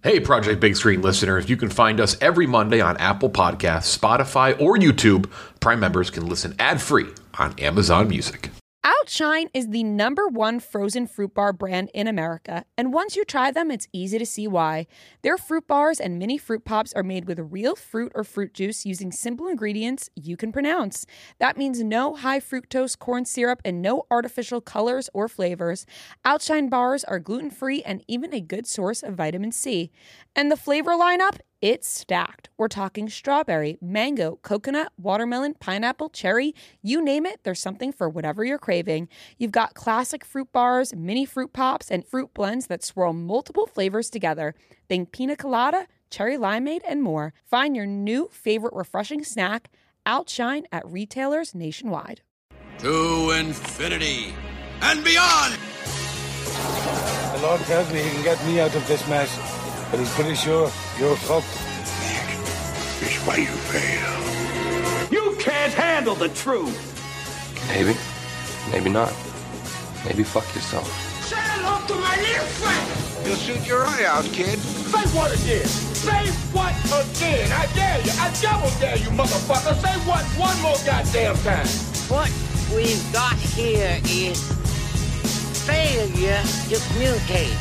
Hey, Project Big Screen listeners, you can find us every Monday on Apple Podcasts, Spotify, or YouTube. Prime members can listen ad-free on Amazon Music. Outshine is the #1 frozen fruit bar brand in America, and once you try them, it's easy to see why. Their fruit bars and mini fruit pops are made with real fruit or fruit juice using simple ingredients you can pronounce. That means no high fructose corn syrup and no artificial colors or flavors. Outshine bars are gluten-free and even a good source of vitamin C. And the flavor lineup? It's stacked. We're talking strawberry, mango, coconut, watermelon, pineapple, cherry. You name it, there's something for whatever you're craving. You've got classic fruit bars, mini fruit pops, and fruit blends that swirl multiple flavors together. Think pina colada, cherry limeade, and more. Find your new favorite refreshing snack, Outshine, at retailers nationwide. To infinity and beyond! The Lord tells me he can get me out of this mess, but he's pretty sure you're fucked. That is why you fail. You can't handle the truth! Maybe. Maybe not. Maybe fuck yourself. Say hello to my little friend! You'll shoot your eye out, kid. Say what again? Say what again? I dare you. I double dare you, motherfucker. Say what one more goddamn time. What we've got here is failure to communicate.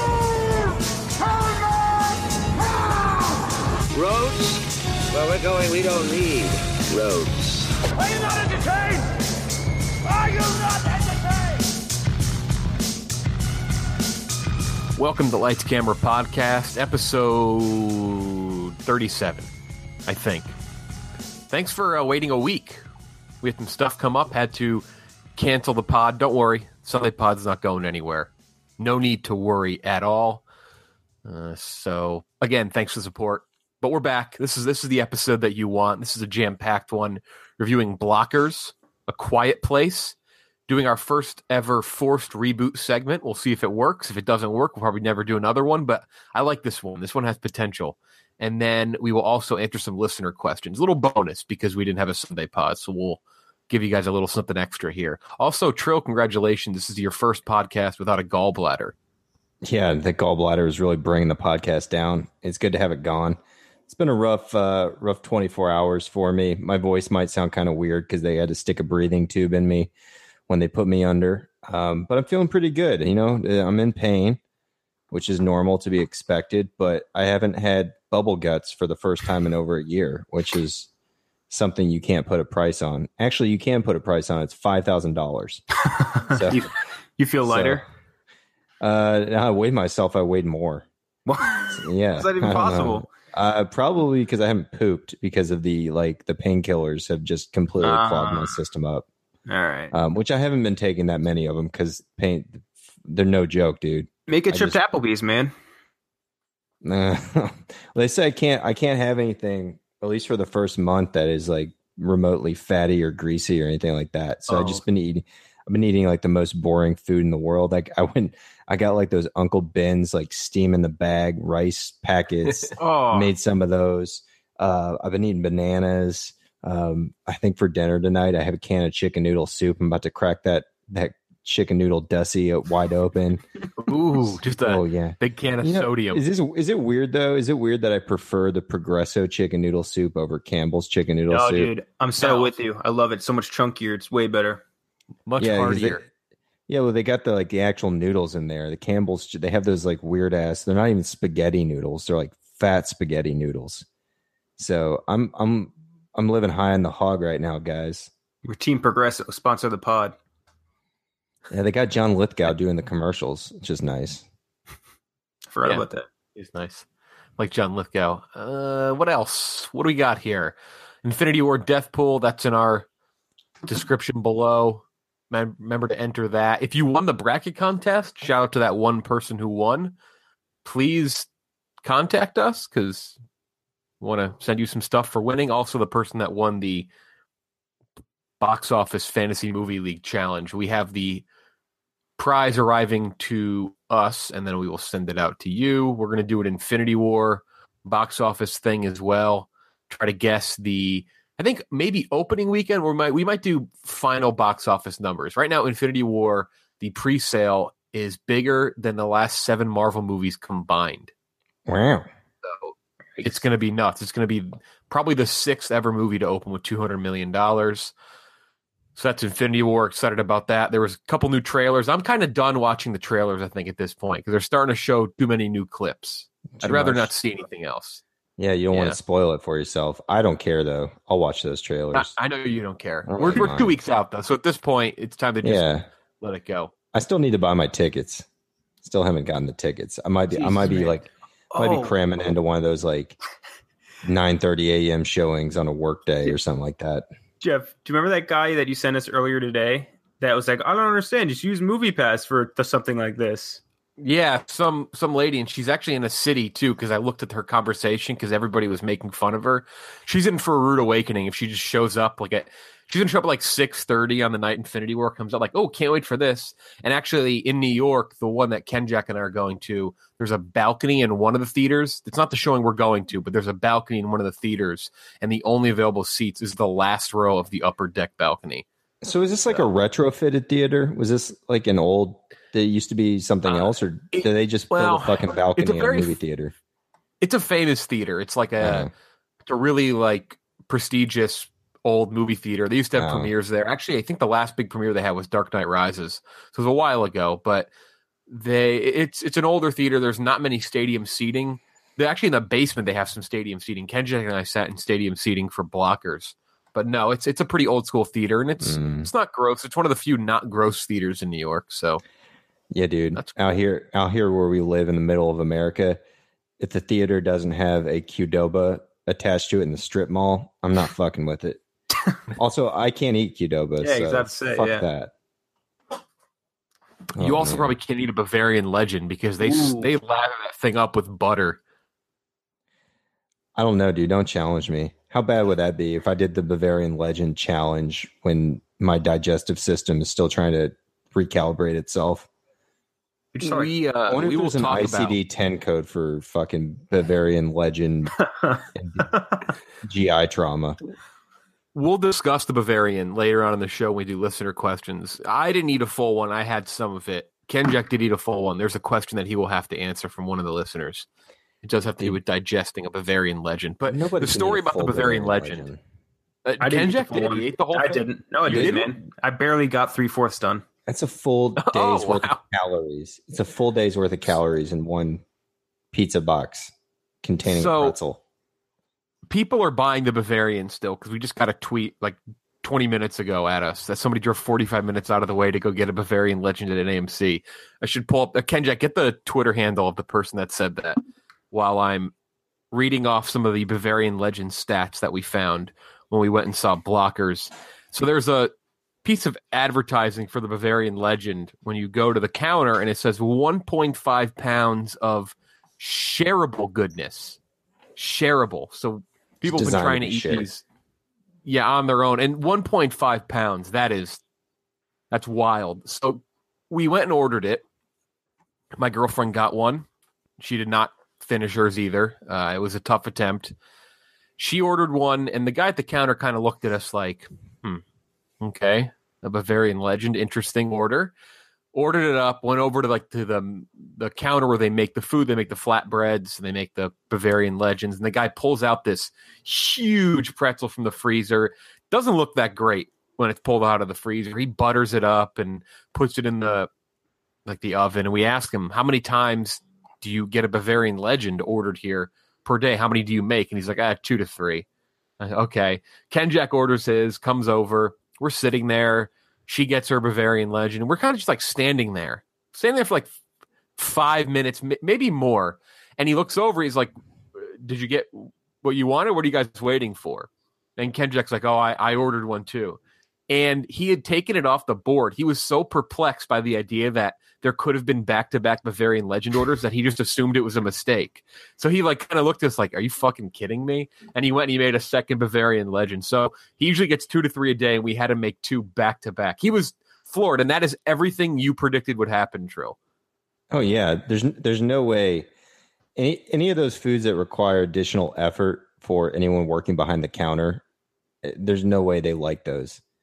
Roads? Where we're going, we don't need roads. Are you not entertained? Are you not entertained? Welcome to Lights Camera Podcast, episode 37, I think. Thanks for waiting a week. We had some stuff come up, had to cancel the pod. Don't worry, Sunday pod's not going anywhere. No need to worry at all. So, again, thanks for the support. But we're back. This is the episode that you want. This is a jam-packed one, reviewing Blockers, A Quiet Place, doing our first ever forced reboot segment. We'll see if it works. If it doesn't work, we'll probably never do another one, but I like this one. This one has potential. And then we will also answer some listener questions. A little bonus because we didn't have a Sunday pod, so we'll give you guys a little something extra here. Also, Trill, congratulations. This is your first podcast without a gallbladder. Yeah, the gallbladder is really bringing the podcast down. It's good to have it gone. It's been a rough 24 hours for me. My voice might sound kind of weird because they had to stick a breathing tube in me when they put me under. But I'm feeling pretty good. You know, I'm in pain, which is normal to be expected. But I haven't had bubble guts for the first time in over a year, which is something you can't put a price on. Actually, you can put a price on it. It's $5,000. So, you feel lighter? I weighed myself. I weighed more. What? Yeah. Is that even possible? Probably because I haven't pooped because of the painkillers have just completely clogged my system up. All right. Which I haven't been taking that many of them because they're no joke, dude. Make a trip to Applebee's, man. They say I can't have anything, at least for the first month, that is like remotely fatty or greasy or anything like that. So I've been eating like the most boring food in the world. Like I got like those Uncle Ben's like steam in the bag rice packets. Made some of those. I've been eating bananas. I think for dinner tonight I have a can of chicken noodle soup. I'm about to crack that chicken noodle Dusty wide open. Ooh, just a big can of sodium. Is it weird though? Is it weird that I prefer the Progresso chicken noodle soup over Campbell's chicken noodle soup? Dude, I'm so with you. I love it. So much chunkier. It's way better. Much heartier. Well, they got the actual noodles in there. The Campbell's, they have those like weird ass. They're not even spaghetti noodles. They're like fat spaghetti noodles. So I'm living high on the hog right now, guys. We're Team Progresso. Sponsor the pod. Yeah, they got John Lithgow doing the commercials, which is nice. I forgot about that. He's nice. Like John Lithgow. What else? What do we got here? Infinity War Death Pool. That's in our description below. Remember to enter that. If you won the bracket contest, shout out to that one person who won. Please contact us because we want to send you some stuff for winning. Also, the person that won the Box Office Fantasy Movie League Challenge. We have the prize arriving to us, and then we will send it out to you. We're going to do an Infinity War box office thing as well. Try to guess I think maybe opening weekend, we might do final box office numbers. Right now, Infinity War, the pre-sale is bigger than the last 7 Marvel movies combined. Wow. So it's going to be nuts. It's going to be probably the 6th ever movie to open with $200 million. So that's Infinity War. Excited about that. There was a couple new trailers. I'm kind of done watching the trailers, I think, at this point, because they're starting to show too many new clips. I'd rather not see anything else. Yeah, you don't want to spoil it for yourself. I don't care, though. I'll watch those trailers. I know you don't care. We're 2 weeks out, though. So at this point, it's time to just let it go. I still need to buy my tickets. Still haven't gotten the tickets. I might be cramming into one of those like 9:30 a.m. showings on a work day or something like that. Jeff, do you remember that guy that you sent us earlier today that was like, I don't understand, just use MoviePass for something like this? Yeah, some lady, and she's actually in a city too, because I looked at her conversation because everybody was making fun of her. She's in for a rude awakening if she just shows up she's gonna show up at like 6:30 on the night Infinity War comes out, like, oh, can't wait for this. And actually in New York, the one that Ken, Jack, and I are going to, there's a balcony in one of the theaters. It's not the showing we're going to, but there's a balcony in one of the theaters, and the only available seats is the last row of the upper deck balcony. So is this like a retrofitted theater? Was this like an old? Did it used to be something else, or did they just build a fucking balcony in a movie theater? It's a famous theater. It's like it's a really like prestigious old movie theater. They used to have premieres there. Actually, I think the last big premiere they had was Dark Knight Rises. So it was a while ago, but it's an older theater. There's not many stadium seating. Actually, in the basement, they have some stadium seating. Kenji and I sat in stadium seating for blockers. But no, it's a pretty old school theater, and it's not gross. It's one of the few not gross theaters in New York. So yeah, dude, out here where we live in the middle of America, if the theater doesn't have a Qdoba attached to it in the strip mall, I'm not fucking with it. Also, I can't eat Qdoba. Yeah, so exactly. Fuck that. You also probably can't eat a Bavarian Legend because they lather that thing up with butter. I don't know, dude. Don't challenge me. How bad would that be if I did the Bavarian Legend challenge when my digestive system is still trying to recalibrate itself? We will an talk ICD-10 code for fucking Bavarian Legend and GI trauma. We'll discuss the Bavarian later on in the show when we do listener questions. I didn't eat a full one. I had some of it. Kenjack did eat a full one. There's a question that he will have to answer from one of the listeners. It does have to do with digesting a Bavarian Legend. But the story about the Bavarian Legend. Kenjack did. He ate the whole thing? I didn't. No, I didn't, man. I barely got 3/4 done. That's a full day's worth of calories. It's a full day's worth of calories in one pizza box containing a pretzel. People are buying the Bavarian still because we just got a tweet like 20 minutes ago at us that somebody drove 45 minutes out of the way to go get a Bavarian Legend at an AMC. I should pull up Kenjack, get the Twitter handle of the person that said that while I'm reading off some of the Bavarian Legend stats that we found when we went and saw Blockers. So there's a piece of advertising for the Bavarian Legend when you go to the counter and it says 1.5 pounds of shareable goodness. Shareable. So people have been trying to eat these on their own. And 1.5 pounds, that's wild. So we went and ordered it. My girlfriend got one. She did not finish hers either. It was a tough attempt. She ordered one, and the guy at the counter kind of looked at us like, okay, a Bavarian Legend, interesting order. Ordered it up, went over to the counter where they make the food. They make the flatbreads, and they make the Bavarian Legends. And the guy pulls out this huge pretzel from the freezer. Doesn't look that great when it's pulled out of the freezer. He butters it up and puts it in the oven. And we ask him, how many times do you get a Bavarian Legend ordered here per day? How many do you make? And he's like, 2 to 3. Okay. Kenjack orders his, comes over. We're sitting there. She gets her Bavarian Legend. And we're kind of just like standing there for like 5 minutes, maybe more. And he looks over. He's like, did you get what you wanted? What are you guys waiting for? And Kenjack's like, oh, I ordered one too. And he had taken it off the board. He was so perplexed by the idea that there could have been back-to-back Bavarian Legend orders that he just assumed it was a mistake. So he like kind of looked at us like, are you fucking kidding me? And he went and he made a second Bavarian Legend. So he usually gets 2 to 3 a day, and we had to make 2 back-to-back. He was floored, and that is everything you predicted would happen, Trill. Oh, yeah. There's no way. Any of those foods that require additional effort for anyone working behind the counter, there's no way they like those.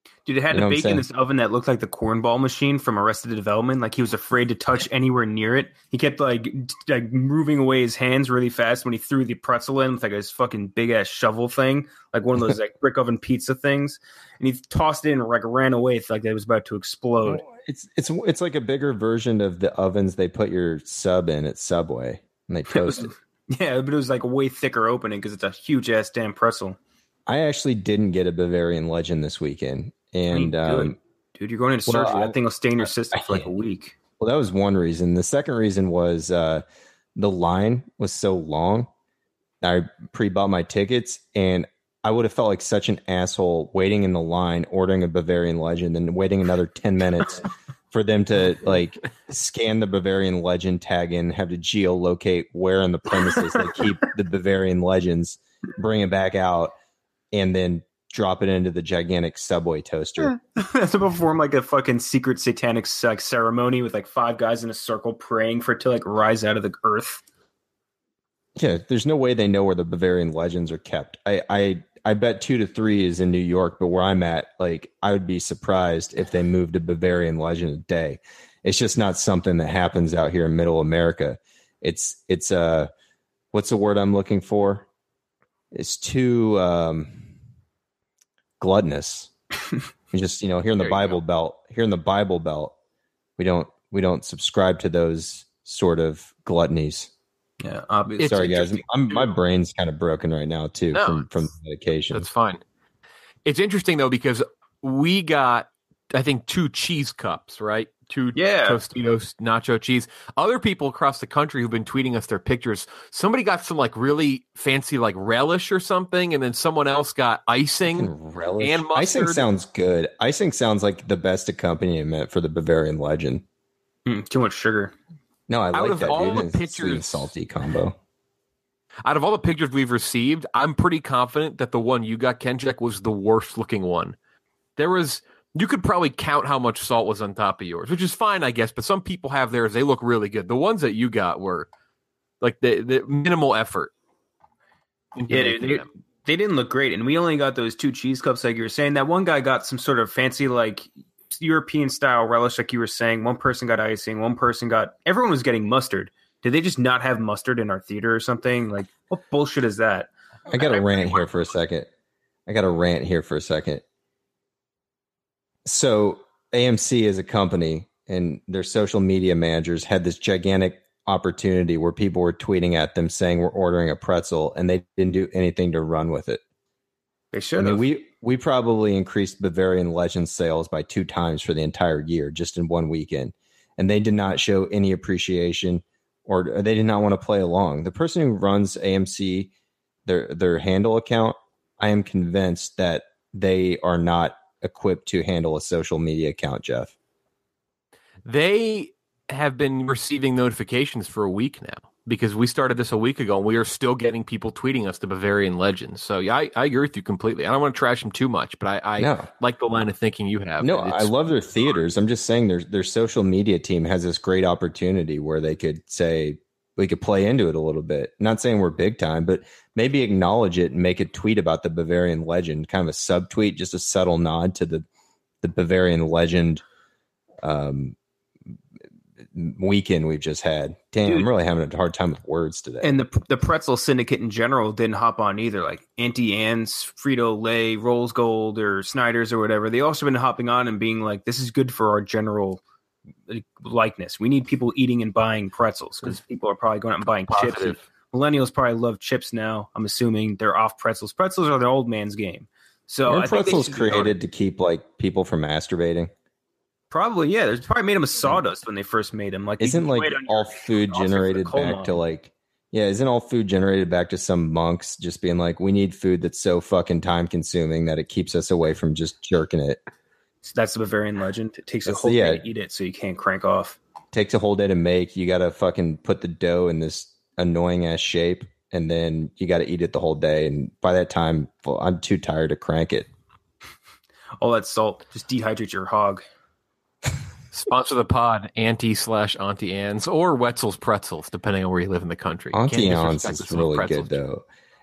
Dude, it had You know a what I'm bake in saying? this oven that looked like the cornball machine from Arrested Development. Like he was afraid to touch anywhere near it. He kept like moving away his hands really fast when he threw the pretzel in with like his fucking big ass shovel thing, like one of those like brick oven pizza things. And he tossed it in and like ran away like it was about to explode. It's like a bigger version of the ovens they put your sub in at Subway and they toast it. Yeah, but it was like a way thicker opening because it's a huge ass damn pretzel. I actually didn't get a Bavarian Legend this weekend. And dude, you're going into surgery. That thing will stay in your system for like a week. Well, that was one reason. The second reason was the line was so long. I pre-bought my tickets, and I would have felt like such an asshole waiting in the line, ordering a Bavarian Legend, and waiting another 10 minutes for them to like scan the Bavarian Legend tag in, have to geolocate where on the premises they keep the Bavarian Legends, bring it back out, and then drop it into the gigantic Subway toaster. To perform like a fucking secret satanic like ceremony with like 5 guys in a circle praying for it to like rise out of the earth. Yeah, there's no way they know where the Bavarian Legends are kept. I bet 2 to 3 is in New York, but where I'm at, like, I would be surprised if they moved a Bavarian Legend a day. It's just not something that happens out here in Middle America. It's what's the word I'm looking for? It's too gluttonous. Just, here in the Bible Belt, we don't subscribe to those sort of gluttonies. Yeah, obviously. Sorry, guys. My brain's kind of broken right now too from medication. That's fine. It's interesting though because we got, I think, 2 cheese cups, right? 2 Tostitos nacho cheese. Other people across the country who've been tweeting us their pictures. Somebody got some like really fancy like relish or something, and then someone else got icing relish and mustard. Icing sounds good. Icing sounds like the best accompaniment for the Bavarian Legend. Too much sugar. No, I like that. All dude. the It's sweet and pictures, salty combo. out of all the pictures we've received, I'm pretty confident that the one you got, Kenjek, was the worst looking one. You could probably count how much salt was on top of yours, which is fine, I guess. But some people have theirs; they look really good. The ones that you got were like the minimal effort. Yeah, dude, they didn't look great, and we only got those 2 cheese cups, like you were saying. That one guy got some sort of fancy like European style relish, like you were saying. One person got icing, everyone was getting mustard. Did they just not have mustard in our theater or something? Like, what bullshit is that? I got to rant here for a second. So AMC as a company and their social media managers had this gigantic opportunity where people were tweeting at them saying we're ordering a pretzel, and they didn't do anything to run with it. They should have. We probably increased Bavarian Legend sales by 2 times for the entire year just in one weekend, and they did not show any appreciation, or they did not want to play along. The person who runs AMC, their handle account, I am convinced that they are not equipped to handle a social media account, Jeff. They have been receiving notifications for a week now because we started this a week ago, and we are still getting people tweeting us the Bavarian Legends. So yeah, I agree with you completely. I don't want to trash them too much, but I like the line of thinking you have. No, I love their theaters. I'm just saying their social media team has this great opportunity where they could say we could play into it a little bit. Not saying we're big time, but maybe acknowledge it and make a tweet about the Bavarian Legend, kind of a subtweet, just a subtle nod to the Bavarian Legend weekend we've just had. Damn, dude, I'm really having a hard time with words today. And the pretzel syndicate in general didn't hop on either. Like Auntie Anne's, Frito-Lay, Rolls Gold, or Snyder's or whatever. They also been hopping on and being like, this is good for our general likeness. We need people eating and buying pretzels because people are probably going out and buying chips. And millennials probably love chips now. I'm assuming they're off pretzels. Pretzels are the old man's game. So are pretzels created to keep like people from masturbating? Probably, yeah. They probably made them of sawdust when they first made them. Like, isn't like all food generated back to like, isn't all food generated back to some monks just being like, we need food that's so fucking time consuming that it keeps us away from just jerking it. So that's the Bavarian Legend. It takes a whole day to eat it, so you can't crank off. Takes a whole day to make. You got to fucking put the dough in this annoying ass shape, and then you got to eat it the whole day. And by that time, I'm too tired to crank it. All that salt just dehydrates your hog. Sponsor the pod, Auntie Anne's or Wetzel's Pretzels, depending on where you live in the country. Auntie Anne's is really good, though.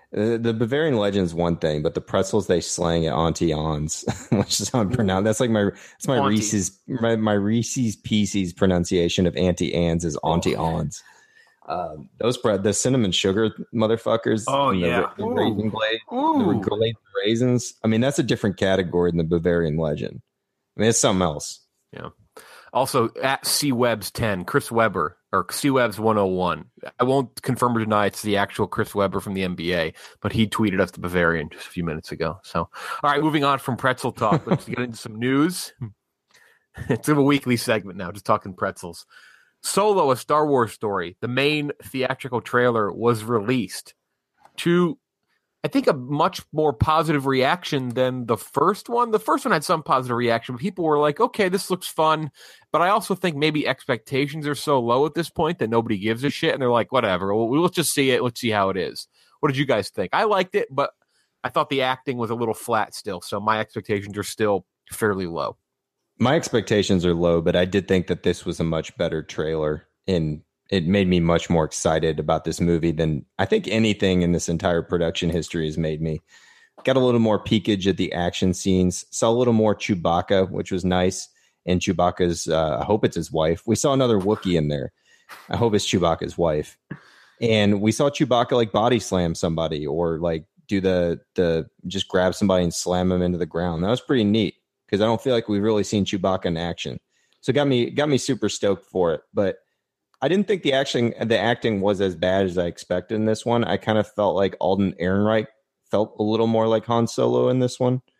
The Bavarian Legend is one thing, but the pretzels they slang at Auntie Anne's, which is how I'm pronounced. That's like my Reese's Pieces pronunciation of Auntie Anne's is Auntie Anne's. The cinnamon sugar motherfuckers. Oh yeah, the raisin glaze, the glazed raisins. I mean, that's a different category than the Bavarian Legend. I mean, it's something else. Yeah. Also, at CWebs10, Chris Webber, or CWebs101. I won't confirm or deny it's the actual Chris Webber from the NBA, but he tweeted us the Bavarian just a few minutes ago. So, all right, moving on from pretzel talk, let's get into some news. It's a weekly segment now, just talking pretzels. Solo, a Star Wars story. The main theatrical trailer was released to, I think, a much more positive reaction than the first one. The first one had some positive reaction, but people were like, okay, this looks fun. But I also think maybe expectations are so low at this point that nobody gives a shit. And they're like, whatever, we'll just see it. Let's see how it is. What did you guys think? I liked it, but I thought the acting was a little flat still. So my expectations are still fairly low. My expectations are low, but I did think that this was a much better trailer, and it made me much more excited about this movie than I think anything in this entire production history has made me. Got a little more peekage at the action scenes, saw a little more Chewbacca, which was nice, and Chewbacca's, I hope it's his wife. We saw another Wookiee in there. I hope it's Chewbacca's wife. And we saw Chewbacca like body slam somebody or like do the just grab somebody and slam them into the ground. That was pretty neat, because I don't feel like we've really seen Chewbacca in action. So it got me super stoked for it. But I didn't think the acting was as bad as I expected in this one. I kind of felt like Alden Ehrenreich felt a little more like Han Solo in this one.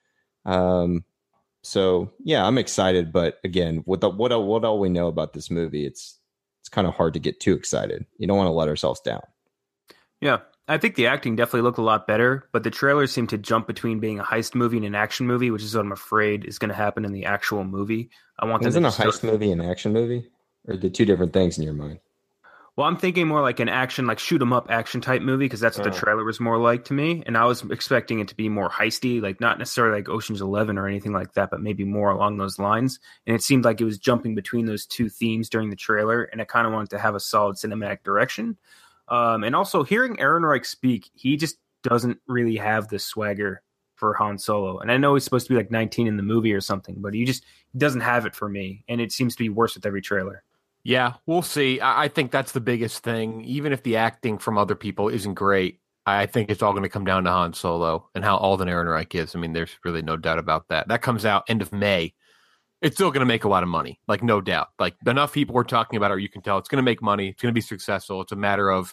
So yeah, I'm excited. But again, with what all we know about this movie, it's kind of hard to get too excited. You don't want to let ourselves down. Yeah. I think the acting definitely looked a lot better, but the trailers seem to jump between being a heist movie and an action movie, which is what I'm afraid is going to happen in the actual movie. Isn't a heist movie an action movie? Or the two different things in your mind? Well, I'm thinking more like an action, like shoot 'em up action type movie, because that's what the trailer was more like to me. And I was expecting it to be more heisty, like not necessarily like Ocean's 11 or anything like that, but maybe more along those lines. And it seemed like it was jumping between those two themes during the trailer, and I kind of wanted to have a solid cinematic direction. And also hearing Ehrenreich speak, he just doesn't really have the swagger for Han Solo. And I know he's supposed to be like 19 in the movie or something, but he doesn't have it for me. And it seems to be worse with every trailer. Yeah, we'll see. I think that's the biggest thing. Even if the acting from other people isn't great, I think it's all going to come down to Han Solo and how Alden Ehrenreich is. I mean, there's really no doubt about that. That comes out end of May. It's still going to make a lot of money, like no doubt. Like enough people are talking about it, or you can tell it's going to make money. It's going to be successful. It's a matter of,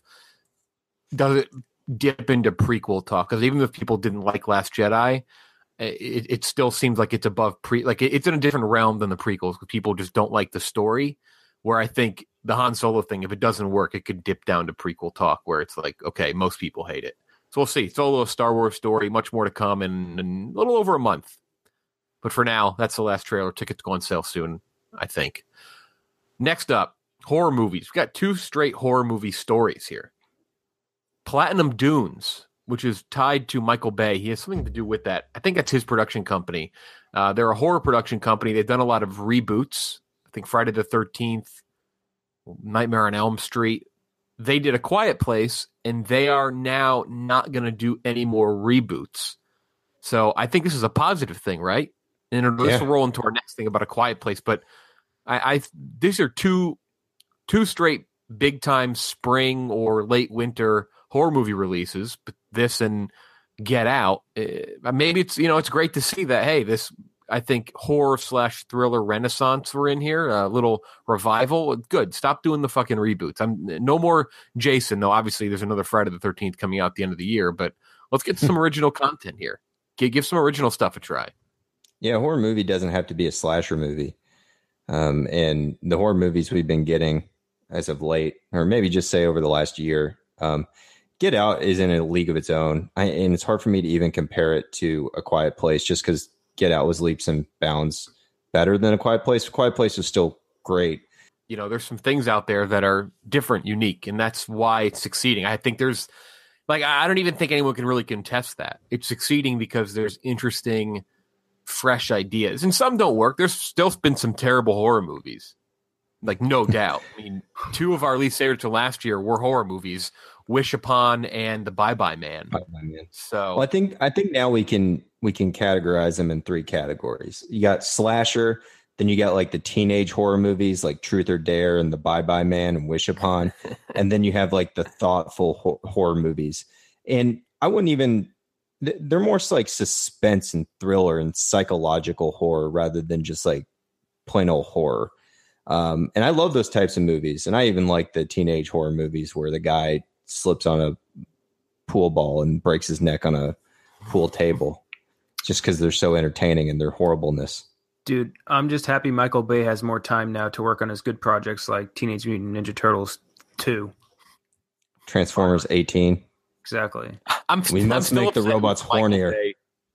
does it dip into prequel talk? Because even if people didn't like Last Jedi, it still seems like it's above it's in a different realm than the prequels, because people just don't like the story. Where I think the Han Solo thing, if it doesn't work, it could dip down to prequel talk, where it's like, okay, most people hate it. So we'll see. Solo, a Star Wars story, much more to come in a little over a month. But for now, that's the last trailer. Tickets go on sale soon, I think. Next up, horror movies. We've got two straight horror movie stories here. Platinum Dunes, which is tied to Michael Bay. He has something to do with that. I think that's his production company. They're a horror production company. They've done a lot of reboots. I think Friday the 13th, Nightmare on Elm Street. They did A Quiet Place, and they are now not going to do any more reboots. So I think this is a positive thing, right? And this will roll into our next thing about A Quiet Place. But these are two straight big time spring or late winter horror movie releases. But this and Get Out, maybe it's great to see that. Hey, this. I think horror/thriller renaissance we're in here, a little revival. Good. Stop doing the fucking reboots. No more Jason, though. Obviously, there's another Friday the 13th coming out at the end of the year, but let's get some original content here. Give some original stuff a try. Yeah, a horror movie doesn't have to be a slasher movie. And the horror movies we've been getting as of late, or maybe just say over the last year, Get Out is in a league of its own. And it's hard for me to even compare it to A Quiet Place, just because Get Out was leaps and bounds better than A Quiet Place. A Quiet Place is still great. There's some things out there that are different, unique, and that's why it's succeeding. I think there's, I don't even think anyone can really contest that. It's succeeding because there's interesting, fresh ideas, and some don't work. There's still been some terrible horror movies, no doubt. I mean, two of our least favorites from last year were horror movies. Wish Upon and The Bye Bye Man. So well, I think now we can categorize them in 3 categories. You got slasher, then you got like the teenage horror movies like Truth or Dare and The Bye Bye Man and Wish Upon, and then you have like the thoughtful horror movies. And I wouldn't even, they're more like suspense and thriller and psychological horror rather than just like plain old horror. And I love those types of movies. And I even like the teenage horror movies where the guy slips on a pool ball and breaks his neck on a pool table just because they're so entertaining in their horribleness. Dude, I'm just happy Michael Bay has more time now to work on his good projects like Teenage Mutant Ninja Turtles 2. Transformers 18. Exactly. We must make the robots hornier.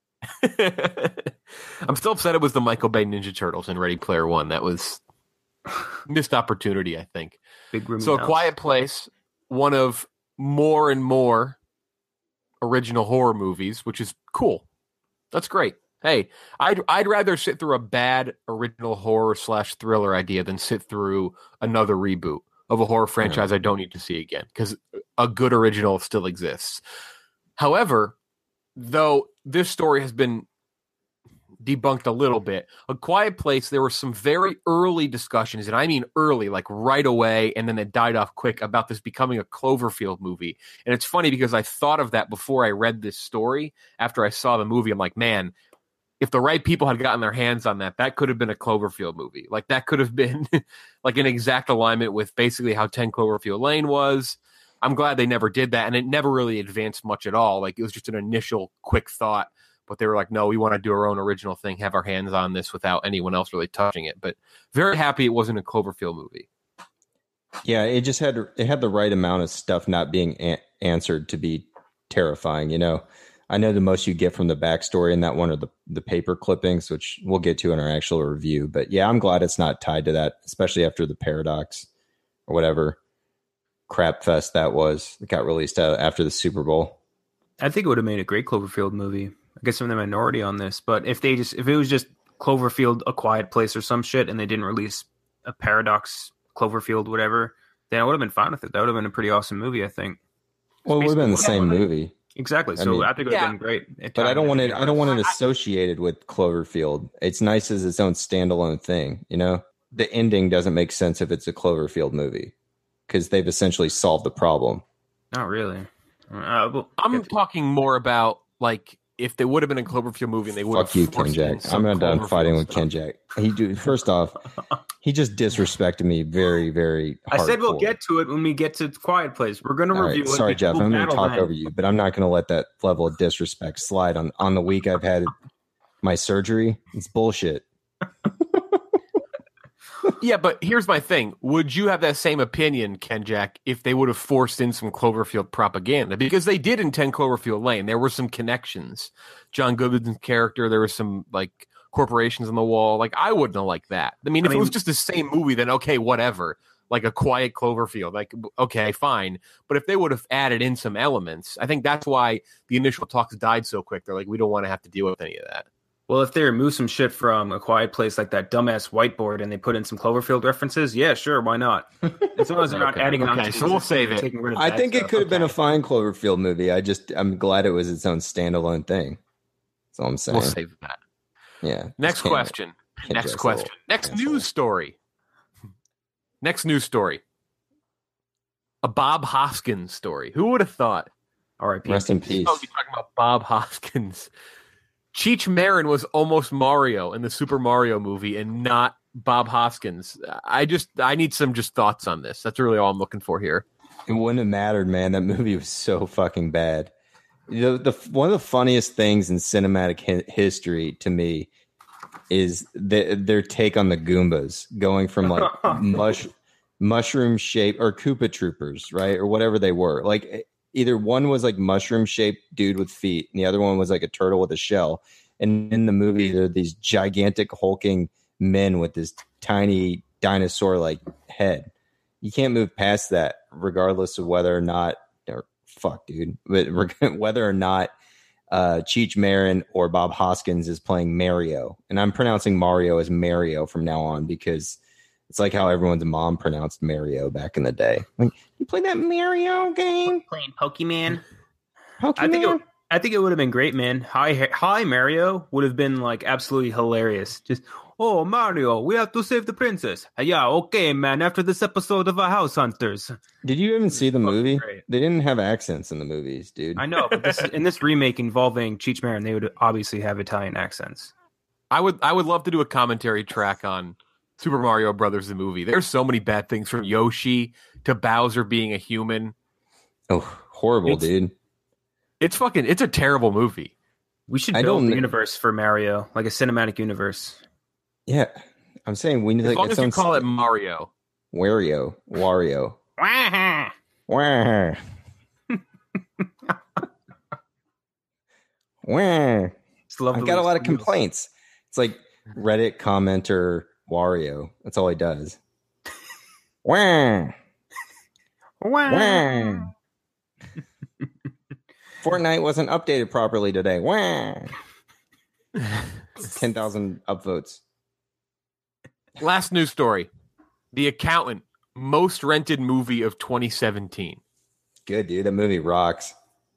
I'm still upset it was the Michael Bay Ninja Turtles in Ready Player One. That was missed opportunity, I think. Big room. So A Quiet Place, one of more and more original horror movies, which is cool. That's great. Hey, I'd rather sit through a bad original horror / thriller idea than sit through another reboot of a horror franchise I don't need to see again, because a good original still exists. However, though this story has been debunked a little bit, A Quiet Place, there were some very early discussions, and I mean early, like right away, and then it died off quick, about this becoming a Cloverfield movie. And it's funny because I thought of that before I read this story. After I saw the movie, I'm like, man, if the right people had gotten their hands on that, that could have been a Cloverfield movie. Like that could have been like an exact alignment with basically how 10 Cloverfield Lane was. I'm glad they never did that. And it never really advanced much at all. Like it was just an initial quick thought, but they were like, no, we want to do our own original thing, have our hands on this without anyone else really touching it. But very happy it wasn't a Cloverfield movie. Yeah, it just had the right amount of stuff not being answered to be terrifying, you know. I know the most you get from the backstory in that one are the paper clippings, which we'll get to in our actual review. But yeah, I'm glad it's not tied to that, especially after the Paradox or whatever crap fest that was. It got released after the Super Bowl. I think it would have made a great Cloverfield movie. I guess I'm the minority on this, but if it was just Cloverfield, A Quiet Place or some shit, and they didn't release a Paradox, Cloverfield, whatever, then I would have been fine with it. That would have been a pretty awesome movie, I think. Well, it would have been the same movie. Exactly. So I think it would have been great. But I don't want it associated with Cloverfield. It's nice as its own standalone thing, you know? The ending doesn't make sense if it's a Cloverfield movie because they've essentially solved the problem. Not really. I'm talking more about like if they would have been a Cloverfield movie and they would have. Fuck you, Ken Jack. I'm not done fighting with Ken Jack. First off, he just disrespected me very, very hardcore. I said we'll get to it when we get to Quiet Place. We're going to review it. Sorry, Jeff. I'm going to talk over you, but I'm not going to let that level of disrespect slide on the week I've had my surgery. It's bullshit. Yeah, but here's my thing. Would you have that same opinion, Ken Jack, if they would have forced in some Cloverfield propaganda? Because they did in 10 Cloverfield Lane. There were some connections. John Goodman's character, there was some like corporations on the wall. Like, I wouldn't have liked that. I mean, if it was just the same movie, then okay, whatever. Like a quiet Cloverfield, like, okay, fine. But if they would have added in some elements, I think that's why the initial talks died so quick. They're like, we don't want to have to deal with any of that. Well, if they remove some shit from A Quiet Place, like that dumbass whiteboard, and they put in some Cloverfield references, yeah, sure, why not? As long as they're not adding on. Okay, so we'll save it. I think it could have been a fine Cloverfield movie. I'm glad it was its own standalone thing. That's all I'm saying. We'll save that. Yeah. Next question. Next news story. Next news story. A Bob Hoskins story. Who would have thought? R.I.P. Rest in peace. Oh, you're talking about Bob Hoskins. Cheech Marin was almost Mario in the Super Mario movie and not Bob Hoskins. I need some thoughts on this. That's really all I'm looking for here. It wouldn't have mattered, man. That movie was so fucking bad. One of the funniest things in cinematic history to me is their take on the Goombas, going from like mushroom shape or Koopa Troopers, right? Or whatever they were. Like either one was like mushroom shaped dude with feet and the other one was like a turtle with a shell. And in the movie, there are these gigantic hulking men with this tiny dinosaur like head. You can't move past that regardless of whether or not whether or not Cheech Marin or Bob Hoskins is playing Mario. And I'm pronouncing Mario as Mario from now on because It's like how everyone's mom pronounced Mario back in the day. Like, you play that Mario game? Playing Pokemon. Pokemon? I think it would have been great, man. Hi, Mario would have been like absolutely hilarious. Just, oh, Mario, we have to save the princess. Yeah, okay, man. After this episode of House Hunters. Did you even see the movie? Great. They didn't have accents in the movies, dude. I know, but in this remake involving Cheech Marin, they would obviously have Italian accents. I would love to do a commentary track on Super Mario Brothers the movie. There's so many bad things, from Yoshi to Bowser being a human. Oh, horrible, dude. It's a terrible movie. We should build a universe for Mario, like a cinematic universe. Yeah, I'm saying we need as long as you call it Mario. Wario. Wah. I've got a lot of complaints. It's like Reddit commenter Wario. That's all he does. Wah. Fortnite wasn't updated properly today. Wah. 10,000 upvotes. Last news story. The Accountant, most rented movie of 2017. Good, dude. That movie rocks.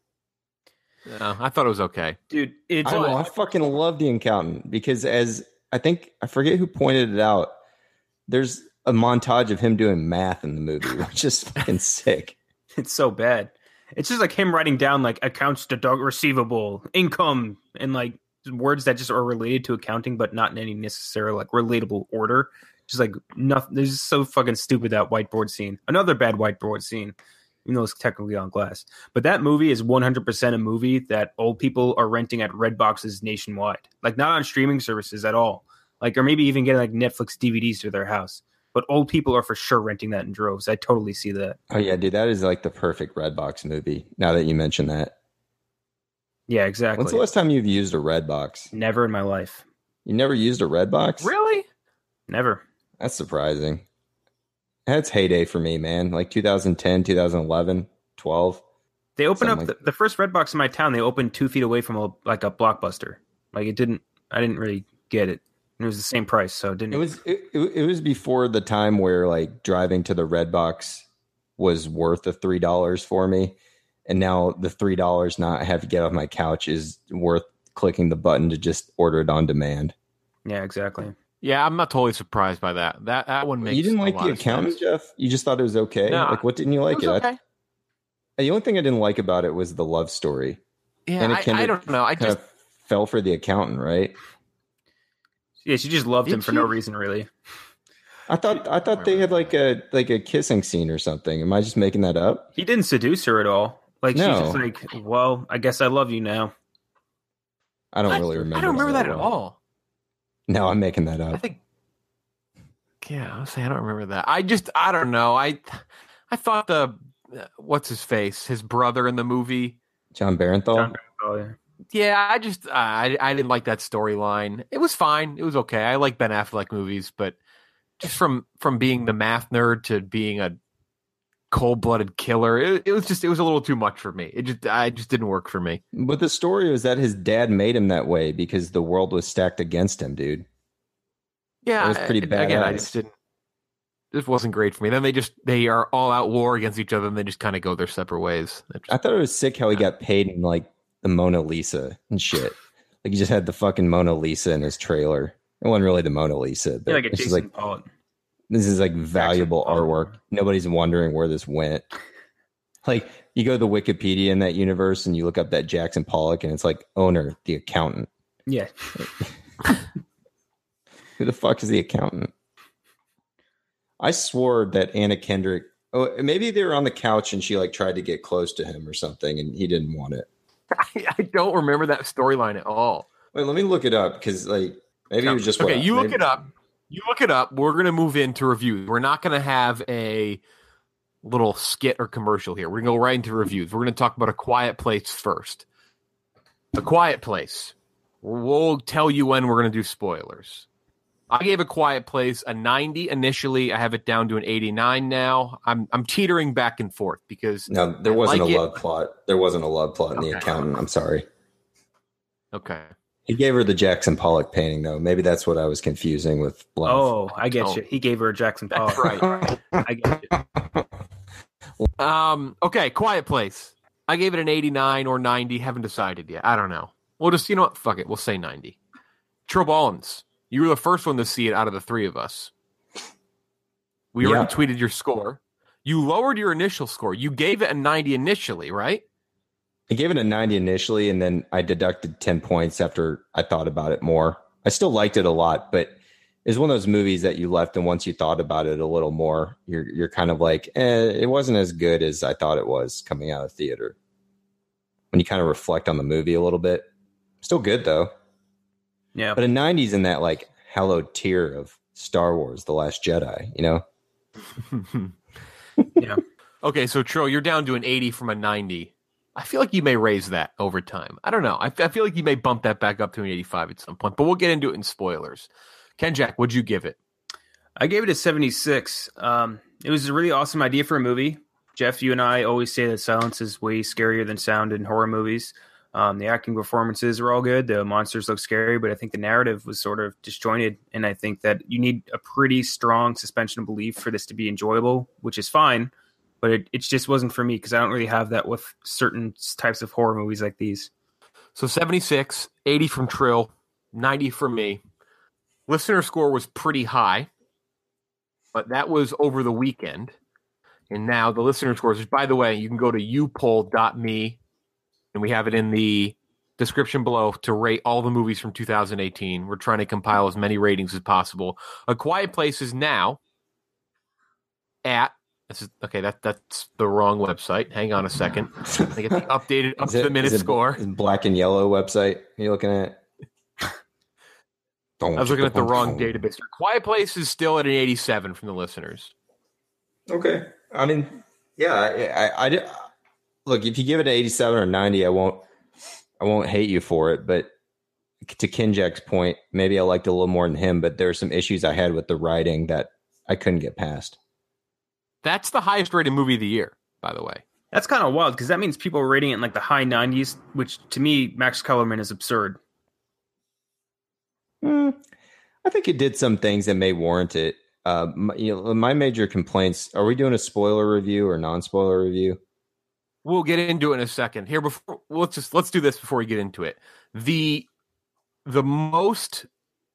I thought it was okay. Dude, I fucking love The Accountant because, as I forget who pointed it out, there's a montage of him doing math in the movie, which is fucking sick. It's so bad. It's just like him writing down like accounts receivable, income, and like words that just are related to accounting, but not in any necessary like relatable order. Just like nothing. This is so fucking stupid, that whiteboard scene. Another bad whiteboard scene, even though it's technically on glass. But that movie is 100% a movie that old people are renting at Redboxes nationwide. Like not on streaming services at all. Like, or maybe even getting like Netflix DVDs to their house. But old people are for sure renting that in droves. I totally see that. Oh, yeah, dude. That is like the perfect Redbox movie, now that you mention that. Yeah, exactly. When's the last time you've used a Redbox? Never in my life. You never used a Redbox? Really? Never. That's surprising. That's heyday for me, man. Like 2010, 2011, 12. They opened up the first Redbox in my town. They opened 2 feet away from a Blockbuster. Like I didn't really get it. It was the same price, so it didn't. It was before the time where like driving to the Redbox was worth the $3 for me, and now the $3 not have to get off my couch is worth clicking the button to just order it on demand. Yeah, exactly. Yeah, I'm not totally surprised by that. That one makes. You didn't like The Accountant, Jeff? You just thought it was okay? No, like, what didn't you like it? Was okay. The only thing I didn't like about it was the love story. Yeah, I don't know. I just fell for the accountant, right? Yeah, she just loved him for no reason, really. I thought they had like a kissing scene or something. Am I just making that up? He didn't seduce her at all. Like no. She's just like, well, I guess I love you now. I don't really remember. I don't remember that at all. No, I'm making that up. I think. Yeah, I don't remember that. I don't know. I thought what's his face, his brother in the movie, John Barenthal. Yeah. Yeah, I didn't like that storyline. It was fine. It was okay. I like Ben Affleck movies, but just from being the math nerd to being a cold-blooded killer, it was a little too much for me. It just didn't work for me. But the story was that his dad made him that way because the world was stacked against him, dude. Yeah, it was pretty bad. Again, I just didn't. This wasn't great for me. Then they are all out war against each other, and they just kind of go their separate ways. I thought it was sick how he got paid in like the Mona Lisa and shit. Like he just had the fucking Mona Lisa in his trailer. It wasn't really the Mona Lisa, but like a Jason Pollock. This is like valuable artwork. Nobody's wondering where this went. Like you go to the Wikipedia in that universe and you look up that Jackson Pollock and it's like owner, the accountant. Yeah. Who the fuck is the accountant? I swore that Anna Kendrick. Oh, maybe they were on the couch and she like tried to get close to him or something and he didn't want it. I don't remember that storyline at all. Wait, let me look it up because like maybe it was just okay. Look it up. You look it up. We're going to move into reviews. We're not going to have a little skit or commercial here. We're going to go right into reviews. We're going to talk about A Quiet Place first. A Quiet Place. We'll tell you when we're going to do spoilers. I gave A Quiet Place a 90 initially. I have it down to an 89 now. I'm teetering back and forth because no, there wasn't a love plot. There wasn't a love plot in The Accountant. I'm sorry. Okay. He gave her the Jackson Pollock painting, though. Maybe that's what I was confusing with Blythe. Oh, I get you. He gave her a Jackson Pollock. Right. I get you. Okay, Quiet Place. I gave it an 89 or 90. Haven't decided yet. I don't know. We'll just, you know what? Fuck it. We'll say 90. Trill Ballins, you were the first one to see it out of the three of us. We already tweeted your score. You lowered your initial score. You gave it a 90 initially, right? I gave it a 90 initially, and then I deducted 10 points after I thought about it more. I still liked it a lot, but it's one of those movies that you left, and once you thought about it a little more, you're kind of like, it wasn't as good as I thought it was coming out of theater. When you kind of reflect on the movie a little bit. Still good, though. Yeah. But a 90's in that, like, hallowed tier of Star Wars, The Last Jedi, you know? Yeah. Okay, so Trill, you're down to an 80 from a 90. I feel like you may raise that over time. I don't know. I feel like you may bump that back up to an 85 at some point, but we'll get into it in spoilers. Ken Jack, what'd you give it? I gave it a 76. It was a really awesome idea for a movie. Jeff, you and I always say that silence is way scarier than sound in horror movies. The acting performances were all good. The monsters look scary, but I think the narrative was sort of disjointed. And I think that you need a pretty strong suspension of belief for this to be enjoyable, which is fine. But it just wasn't for me because I don't really have that with certain types of horror movies like these. So 76, 80 from Trill, 90 from me. Listener score was pretty high, but that was over the weekend. And now the listener scores, by the way, you can go to upoll.me, and we have it in the description below to rate all the movies from 2018. We're trying to compile as many ratings as possible. A Quiet Place is now at... that's the wrong website. Hang on a second. I get the updated up to the minute score. Black and yellow website you're looking at? I was looking at the wrong database. Quiet Place is still at an 87 from the listeners. Okay. I mean, yeah, I look, if you give it an 87 or 90, I won't hate you for it. But to Kinjack's point, maybe I liked it a little more than him, but there are some issues I had with the writing that I couldn't get past. That's the highest rated movie of the year, by the way. That's kind of wild because that means people are rating it in like the high 90s, which to me, Max Kellerman is absurd. I think it did some things that may warrant it. My major complaints. Are we doing a spoiler review or non-spoiler review? We'll get into it in a second. Here, let's do this before we get into it. The most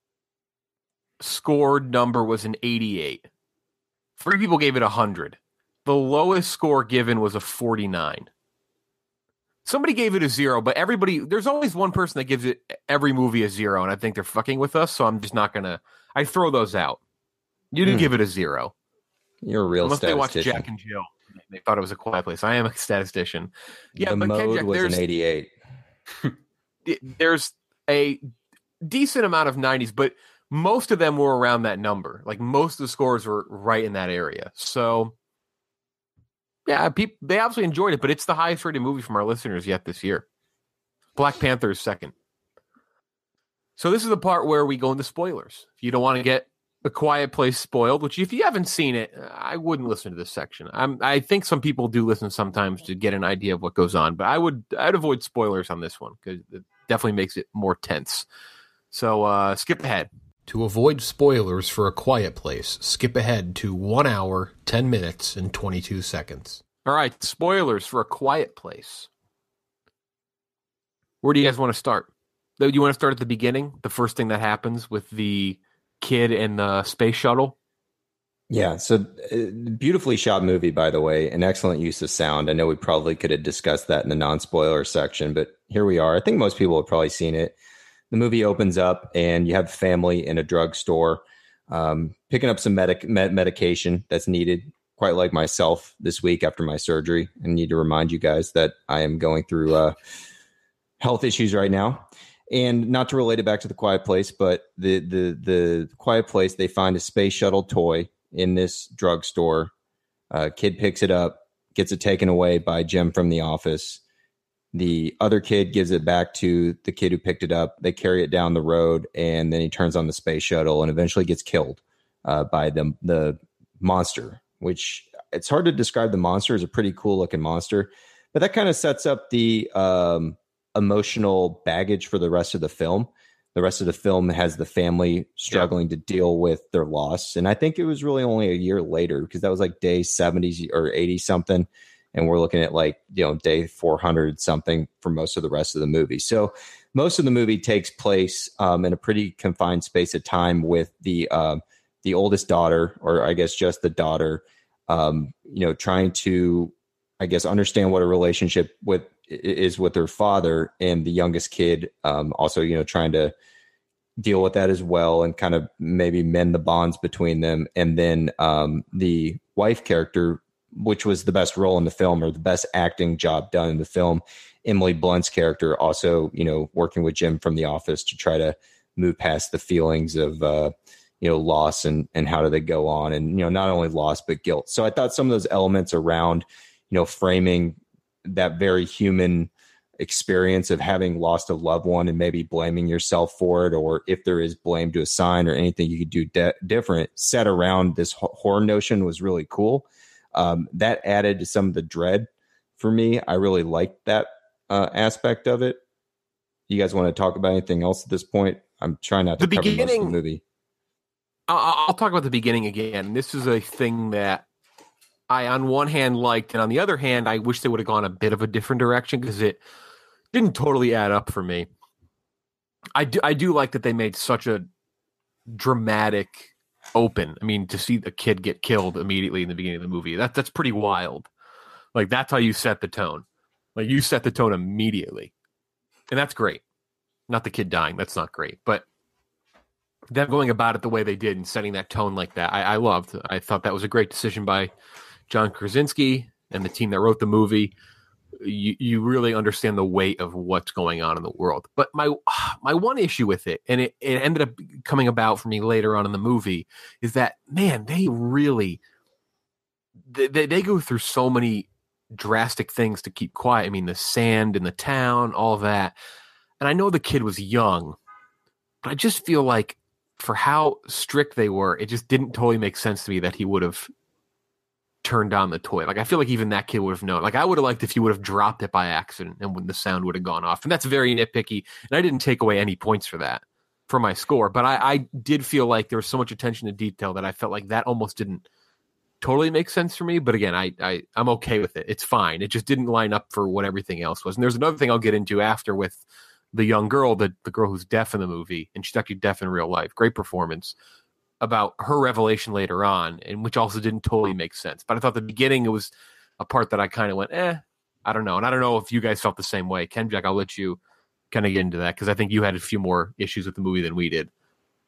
scored number was an 88. 3 people gave it 100. The lowest score given was a 49. Somebody gave it a 0, but there's always one person that gives it every movie a 0, and I think they're fucking with us, so I'm just not gonna. I throw those out. You didn't give it a 0. You're a real unless statistician. they watched Jack and Jill. They thought it was a Quiet Place. I am a statistician. Yeah, the but mode Jack, was an 88. There's a decent amount of 90s, but most of them were around that number. Like most of the scores were right in that area. So, yeah, they absolutely enjoyed it, but it's the highest rated movie from our listeners yet this year. Black Panther is second. So this is the part where we go into spoilers. If you don't want to get A Quiet Place spoiled, which if you haven't seen it, I wouldn't listen to this section. I think some people do listen sometimes to get an idea of what goes on, but I'd avoid spoilers on this one because it definitely makes it more tense. So skip ahead. To avoid spoilers for A Quiet Place, skip ahead to 1 hour, 10 minutes, and 22 seconds. All right, spoilers for A Quiet Place. Where do you guys want to start? Do you want to start at the beginning? The first thing that happens with the kid and the space shuttle? Yeah, so beautifully shot movie, by the way, an excellent use of sound. I know we probably could have discussed that in the non-spoiler section, but here we are. I think most people have probably seen it. The movie opens up and you have a family in a drugstore picking up some medication that's needed, quite like myself this week after my surgery. I need to remind you guys that I am going through health issues right now. And not to relate it back to The Quiet Place, but the Quiet Place, they find a space shuttle toy in this drugstore. Kid picks it up, gets it taken away by Jim from the office. The other kid gives it back to the kid who picked it up. They carry it down the road, and then he turns on the space shuttle and eventually gets killed by the monster, which it's hard to describe. The monster is a pretty cool looking monster, but that kind of sets up the emotional baggage for the rest of the film. the rest of the film has the family struggling to deal with their loss. And I think it was really only a year later, because that was like day 70 or 80 something. And we're looking at like, day 400 something for most of the rest of the movie. So most of the movie takes place in a pretty confined space of time with the oldest daughter, or I guess just the daughter, trying to, I guess, understand what a relationship is with her father, and the youngest kid also, trying to deal with that as well and kind of maybe mend the bonds between them. And then the wife character, which was the best role in the film, or the best acting job done in the film, Emily Blunt's character, also, working with Jim from The Office to try to move past the feelings of, loss and how do they go on, and, not only loss, but guilt. So I thought some of those elements around, framing that very human experience of having lost a loved one and maybe blaming yourself for it, or if there is blame to assign or anything you could do different, set around this horror notion was really cool. That added to some of the dread for me. I really liked that aspect of it. You guys want to talk about anything else at this point? I'm trying not to cover most of the movie. I'll talk about the beginning again. This is a thing that I, on one hand, liked, and on the other hand, I wish they would have gone a bit of a different direction, because it didn't totally add up for me. I do like that they made such a dramatic open. I mean, to see the kid get killed immediately in the beginning of the movie, that's pretty wild. Like, that's how you set the tone. Like, you set the tone immediately, and that's great. Not the kid dying, that's not great, but them going about it the way they did and setting that tone like that, I loved. I thought that was a great decision by John Krasinski and the team that wrote the movie. You really understand the weight of what's going on in the world. But my one issue with it, and it ended up coming about for me later on in the movie, is that, man, they really they go through so many drastic things to keep quiet. I mean, the sand in the town, all of that. And I know the kid was young, but I just feel like for how strict they were, it just didn't totally make sense to me that he would have turned on the toy. Like, I feel like even that kid would have known. Like, I would have liked if he would have dropped it by accident and when the sound would have gone off. And that's very nitpicky. And I didn't take away any points for that for my score. But I did feel like there was so much attention to detail that I felt like that almost didn't totally make sense for me. But again, I'm okay with it. It's fine. It just didn't line up for what everything else was. And there's another thing I'll get into after with the young girl, the girl who's deaf in the movie, and she's actually deaf in real life. Great performance, about her revelation later on, and which also didn't totally make sense. But I thought the beginning, it was a part that I kind of went, I don't know. And I don't know if you guys felt the same way. Ken, Jack, I'll let you kind of get into that, because I think you had a few more issues with the movie than we did.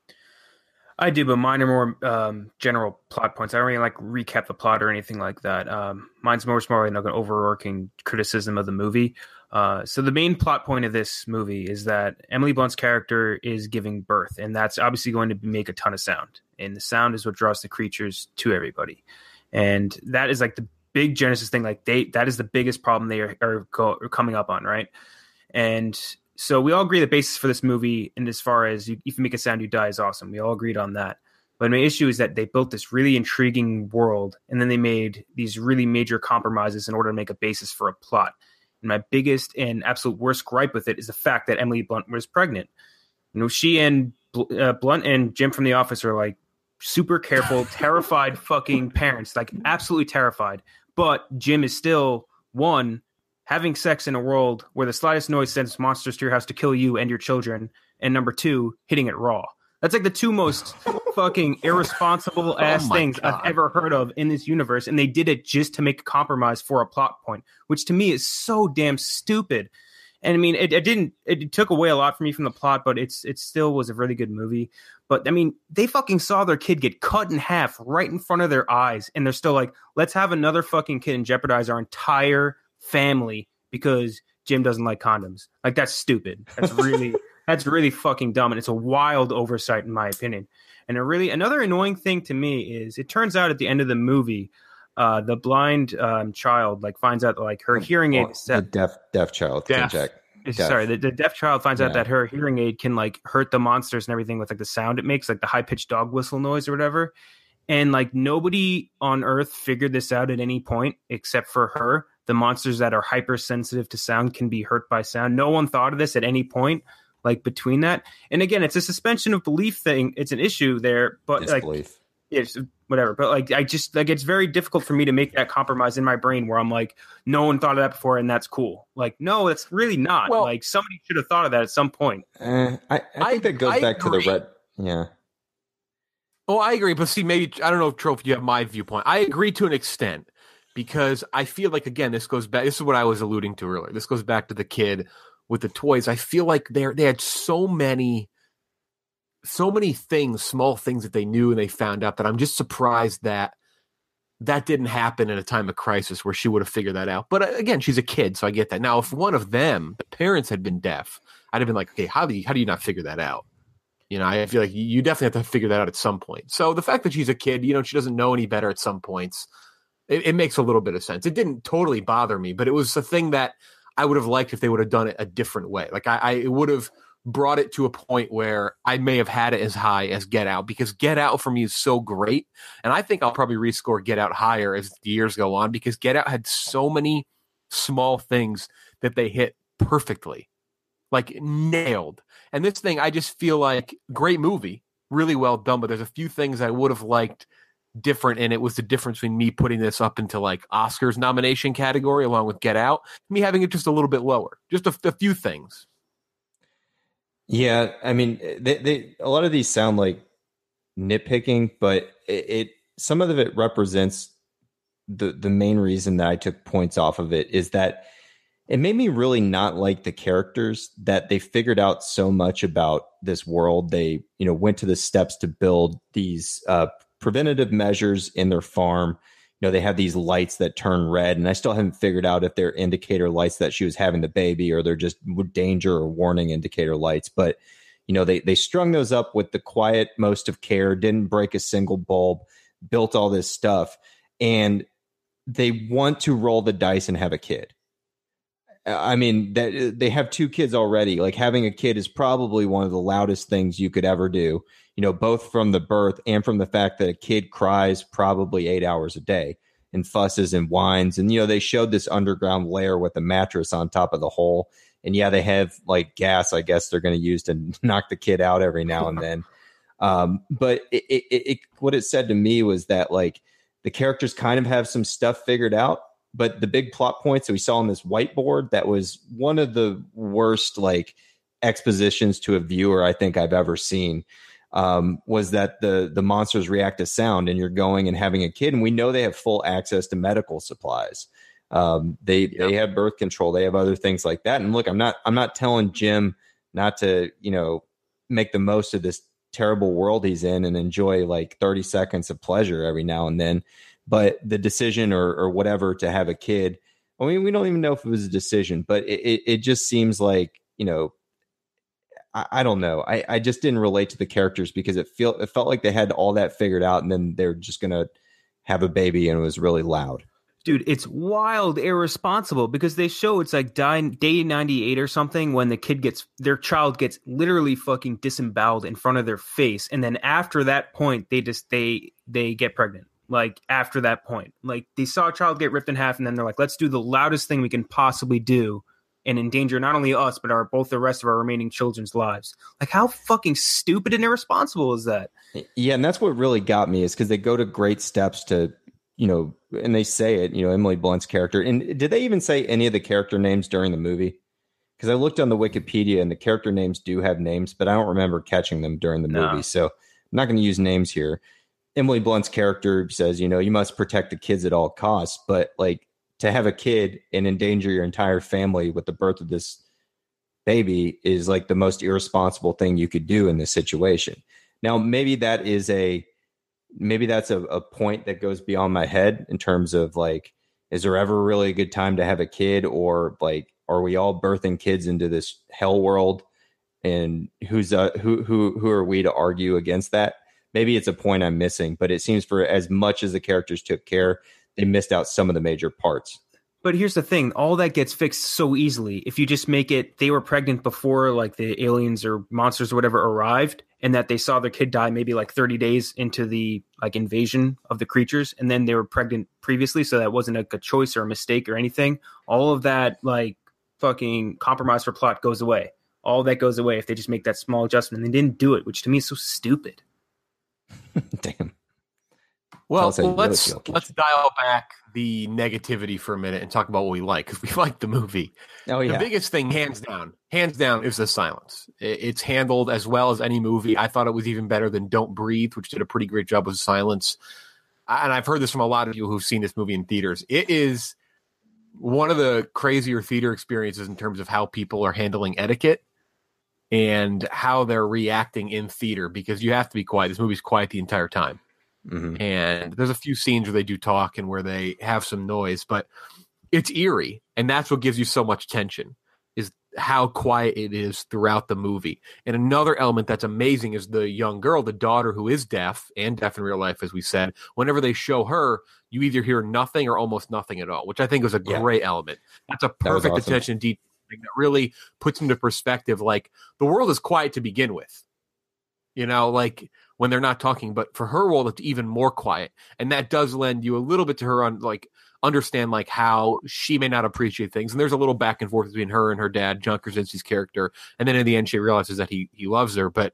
I do, but mine are more general plot points. I don't really like recap the plot or anything like that. Mine's more like an overarching criticism of the movie. So the main plot point of this movie is that Emily Blunt's character is giving birth, and that's obviously going to make a ton of sound. And the sound is what draws the creatures to everybody. And that is like the big Genesis thing. Like that is the biggest problem they are coming up on, right? And so we all agree the basis for this movie, and as far as if you make a sound, you die, is awesome. We all agreed on that. But my issue is that they built this really intriguing world, and then they made these really major compromises in order to make a basis for a plot. And my biggest and absolute worst gripe with it is the fact that Emily Blunt was pregnant. She and Blunt and Jim from The Office are like super careful, terrified fucking parents, like absolutely terrified. But Jim is still, one, having sex in a world where the slightest noise sends monsters to your house to kill you and your children, and number two, hitting it raw. That's like the two most fucking irresponsible ass things I've ever heard of in this universe. And they did it just to make a compromise for a plot point, which to me is so damn stupid. And I mean, it took away a lot from me from the plot, but it still was a really good movie. But I mean, they fucking saw their kid get cut in half right in front of their eyes. And they're still like, let's have another fucking kid and jeopardize our entire family because Jim doesn't like condoms. Like, that's stupid. That's really fucking dumb. And it's a wild oversight in my opinion. And another annoying thing to me is it turns out at the end of the movie, the blind child finds out her hearing aid is the deaf child. The deaf child finds out that her hearing aid can hurt the monsters and everything with the sound it makes, the high pitched dog whistle noise or whatever. And nobody on Earth figured this out at any point except for her. The monsters that are hypersensitive to sound can be hurt by sound. No one thought of this at any point. like between that. And again, it's a suspension of belief thing. It's an issue there, but Disbelief. like, it's whatever. But like, I just like, it's very difficult for me to make that compromise in my brain where I'm like, no one thought of that before, and that's cool. Like, no, it's really not. Well, like somebody should have thought of that at some point. I think that goes back agree. to the red. Yeah. Oh, I agree. But see, maybe, I don't know, Trophy, you have my viewpoint. I agree to an extent because I feel like, again, this goes back. This is what I was alluding to earlier. This goes back to the kid with the toys. I feel like they had so many things, small things that they knew and they found out that I'm just surprised that didn't happen in a time of crisis where she would have figured that out. But again, she's a kid, so I get that. Now, if one of them, the parents, had been deaf, I'd have been like, okay, how do you not figure that out? You know, I feel like you definitely have to figure that out at some point. So the fact that she's a kid, you know, she doesn't know any better at some points, it makes a little bit of sense. It didn't totally bother me, but it was a thing that I would have liked if they would have done it a different way. Like I would have brought it to a point where I may have had it as high as Get Out, because Get Out for me is so great. And I think I'll probably rescore Get Out higher as the years go on, because Get Out had so many small things that they hit perfectly, like nailed. And this thing, I just feel like great movie, really well done, but there's a few things I would have liked different, and it was the difference between me putting this up into like Oscars nomination category along with Get Out, me having it just a little bit lower, just a few things. Yeah, I mean, they a lot of these sound like nitpicking, but it some of it represents the main reason that I took points off of it is that it made me really not like the characters, that they figured out so much about this world. They, you know, went to the steps to build these preventative measures in their farm. You know, they have these lights that turn red, and I still haven't figured out if they're indicator lights that she was having the baby or they're just danger or warning indicator lights. But, you know, they strung those up with the quiet most of care, didn't break a single bulb, built all this stuff, and they want to roll the dice and have a kid. I mean, that they have 2 kids already. Like, having a kid is probably one of the loudest things you could ever do, you know, both from the birth and from the fact that a kid cries probably 8 hours a day and fusses and whines. And, you know, they showed this underground layer with a mattress on top of the hole. And yeah, they have like gas, I guess they're going to use to knock the kid out every now and then. But what it said to me was that like the characters kind of have some stuff figured out. But the big plot points that we saw on this whiteboard, that was one of the worst like expositions to a viewer I think I've ever seen, was that the monsters react to sound, and you're going and having a kid, and we know they have full access to medical supplies. They have birth control, they have other things like that. And look, I'm not telling Jim not to, you know, make the most of this terrible world he's in and enjoy like 30 seconds of pleasure every now and then. But the decision or whatever to have a kid, I mean, we don't even know if it was a decision, but it just seems like, you know, I don't know. I just didn't relate to the characters because it felt like they had all that figured out, and then they're just going to have a baby, and it was really loud. Dude, it's wild irresponsible because they show it's like day 98 or something when their child gets literally fucking disemboweled in front of their face. And then after that point, they get pregnant. Like after that point, like they saw a child get ripped in half, and then they're like, let's do the loudest thing we can possibly do and endanger not only us, but both the rest of our remaining children's lives. Like, how fucking stupid and irresponsible is that? Yeah. And that's what really got me, is because they go to great steps to, you know, and they say it, you know, Emily Blunt's character. And did they even say any of the character names during the movie? Because I looked on the Wikipedia and the character names do have names, but I don't remember catching them during the movie. So I'm not going to use names here. Emily Blunt's character says, you know, you must protect the kids at all costs. But like, to have a kid and endanger your entire family with the birth of this baby is like the most irresponsible thing you could do in this situation. Now, maybe that's a point that goes beyond my head in terms of like, is there ever really a good time to have a kid, or like, are we all birthing kids into this hell world? And who are we to argue against that? Maybe it's a point I'm missing, but it seems for as much as the characters took care, they missed out some of the major parts. But here's the thing. All that gets fixed so easily. If you just make it, they were pregnant before like the aliens or monsters or whatever arrived, and that they saw their kid die maybe like 30 days into the like invasion of the creatures. And then they were pregnant previously. So that wasn't like a choice or a mistake or anything. All of that like fucking compromise for plot goes away. all that goes away if they just make that small adjustment. And they didn't do it, which to me is so stupid. Damn. Well, let's dial back the negativity for a minute and talk about what we like, because we like the movie. Oh yeah. The biggest thing, hands down, is the silence. It's handled as well as any movie. I thought it was even better than Don't Breathe, which did a pretty great job with silence. And I've heard this from a lot of you who've seen this movie in theaters. It is one of the crazier theater experiences in terms of how people are handling etiquette and how they're reacting in theater, because you have to be quiet. This movie's quiet the entire time. Mm-hmm. And there's a few scenes where they do talk and where they have some noise, but it's eerie. And that's what gives you so much tension, is how quiet it is throughout the movie. And another element that's amazing is the young girl, the daughter, who is deaf and deaf in real life, as we said. Whenever they show her, you either hear nothing or almost nothing at all, which I think was a great element. That's a perfect attention to detail that really puts into perspective, like, the world is quiet to begin with. You know, like when they're not talking, but for her world, it's even more quiet. And that does lend you a little bit to her on, like, understand, like, how she may not appreciate things. And there's a little back and forth between her and her dad, John Krasinski's character. And then in the end, she realizes that he loves her. But,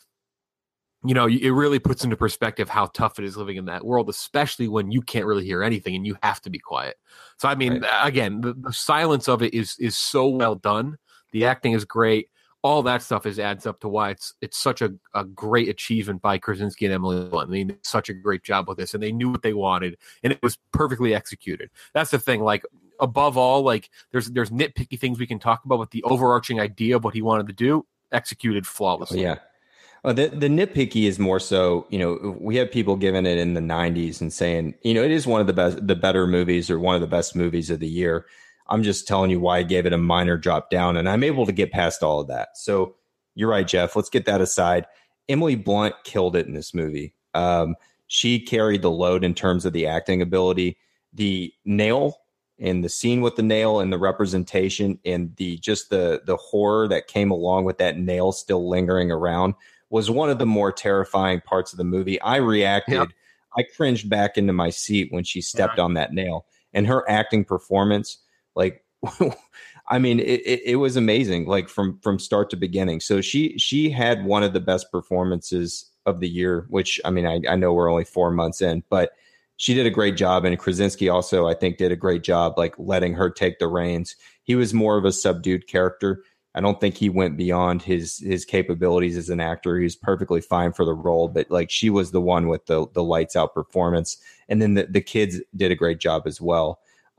you know, it really puts into perspective how tough it is living in that world, especially when you can't really hear anything and you have to be quiet. So, I mean, again, the silence of it is so well done. The acting is great. All that stuff adds up to why it's such a great achievement by Krasinski and Emily Blunt. I mean, they did such a great job with this, and they knew what they wanted, and it was perfectly executed. That's the thing. Like, above all, like, there's nitpicky things we can talk about, but the overarching idea of what he wanted to do, executed flawlessly. Oh, yeah. Well, the nitpicky is more so, you know, we have people giving it in the 90s and saying, you know, it is one of the better movies or one of the best movies of the year. I'm just telling you why I gave it a minor drop down, and I'm able to get past all of that. So you're right, Jeff. Let's get that aside. Emily Blunt killed it in this movie. She carried the load in terms of the acting ability, the nail and the scene with the nail and the representation and the horror that came along with that nail still lingering around was one of the more terrifying parts of the movie. I reacted. Yep. I cringed back into my seat when she stepped on that nail, and her acting performance, like, I mean, it was amazing, like from start to beginning. So she had one of the best performances of the year, which, I mean, I know we're only 4 months in, but she did a great job. And Krasinski also, I think, did a great job, like letting her take the reins. He was more of a subdued character. I don't think he went beyond his capabilities as an actor. He was perfectly fine for the role, but like, she was the one with the lights out performance. And then the kids did a great job as well.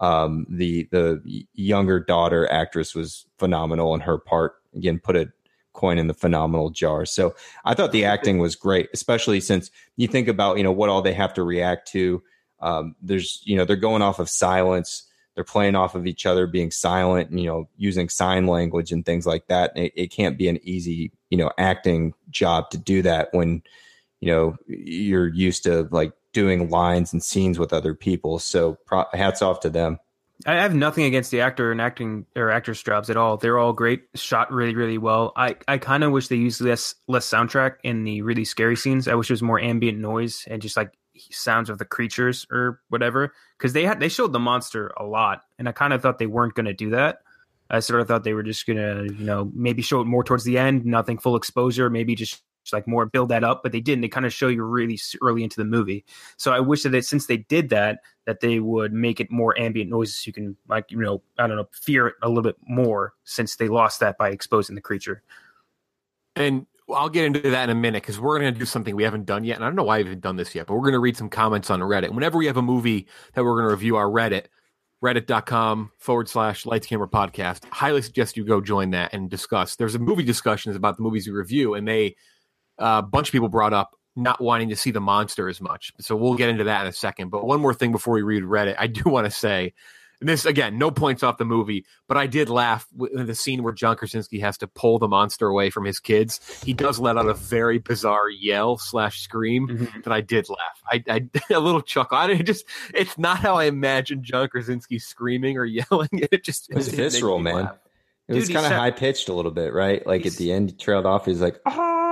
The younger daughter actress was phenomenal in her part. Again, put a coin in the phenomenal jar. So I thought the acting was great, especially since you think about, you know, what all they have to react to. There's, you know, they're going off of silence. They're playing off of each other being silent and, you know, using sign language and things like that. It can't be an easy, you know, acting job to do that when, you know, you're used to like doing lines and scenes with other people. So hats off to them. I have nothing against the actor and acting or actress jobs at all. They're all great, shot really, really well. I kind of wish they used less soundtrack in the really scary scenes. I wish it was more ambient noise and just like sounds of the creatures or whatever, because they showed the monster a lot, and I kind of thought they weren't going to do that. I sort of thought they were just going to, you know, maybe show it more towards the end, nothing full exposure, maybe just like more build that up, but they didn't. They kind of show you really early into the movie. So I wish that since they did that they would make it more ambient noises. You can, like, you know, I don't know, fear it a little bit more, since they lost that by exposing the creature. And I'll get into that in a minute, because we're going to do something we haven't done yet. And I don't know why I haven't done this yet, but we're going to read some comments on Reddit. Whenever we have a movie that we're going to review, our Reddit, reddit.com/Lights Camera Podcast. Highly suggest you go join that and discuss. There's a movie discussions about the movies we review, and a bunch of people brought up not wanting to see the monster as much. So we'll get into that in a second. But one more thing before we read Reddit, I do want to say, and this, again, no points off the movie, but I did laugh in the scene where John Krasinski has to pull the monster away from his kids. He does let out a very bizarre yell/scream that I did laugh. I a little chuckle. It's not how I imagined John Krasinski screaming or yelling. It was visceral, man. Laugh. It was kind of high pitched a little bit, right? Like at the end, he trailed off. He's like,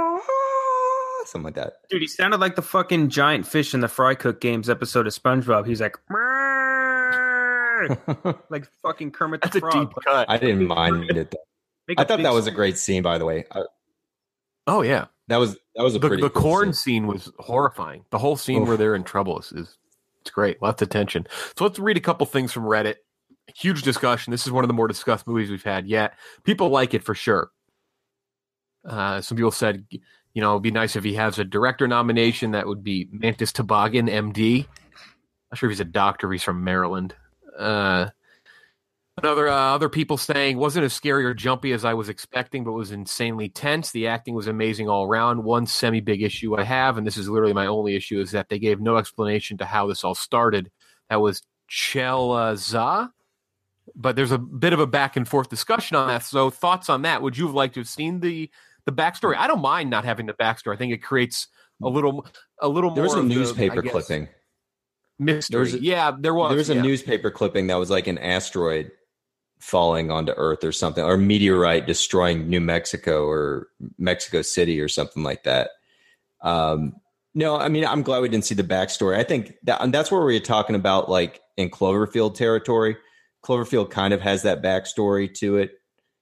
something like that. Dude, he sounded like the fucking giant fish in the Fry Cook Games episode of SpongeBob. He's like, like fucking Kermit the Frog. I didn't mind it though. I thought that was a great scene, by the way. Oh yeah, that was a pretty the cool corn scene was horrifying. The whole scene where they're in trouble is it's great. Lots of tension. So let's read a couple things from Reddit. Huge discussion. This is one of the more discussed movies we've had yet. People like it for sure. Some people said, it'd be nice if he has a director nomination. That would be Mantis Toboggan, MD. Not sure if he's a doctor. He's from Maryland. Other people saying wasn't as scary or jumpy as I was expecting, but was insanely tense. The acting was amazing all around. One semi-big issue I have, and this is literally my only issue, is that they gave no explanation to how this all started. That was Chelza, but there's a bit of a back and forth discussion on that. So thoughts on that? Would you have liked to have seen the backstory? I don't mind not having the backstory. I think it creates a little more. There was a newspaper clipping. Mystery. There was. There was a newspaper clipping that was like an asteroid falling onto Earth or something, or meteorite destroying New Mexico or Mexico City or something like that. No, I mean, I'm glad we didn't see the backstory. I think that's where we're talking about, like in Cloverfield territory. Cloverfield kind of has that backstory to it.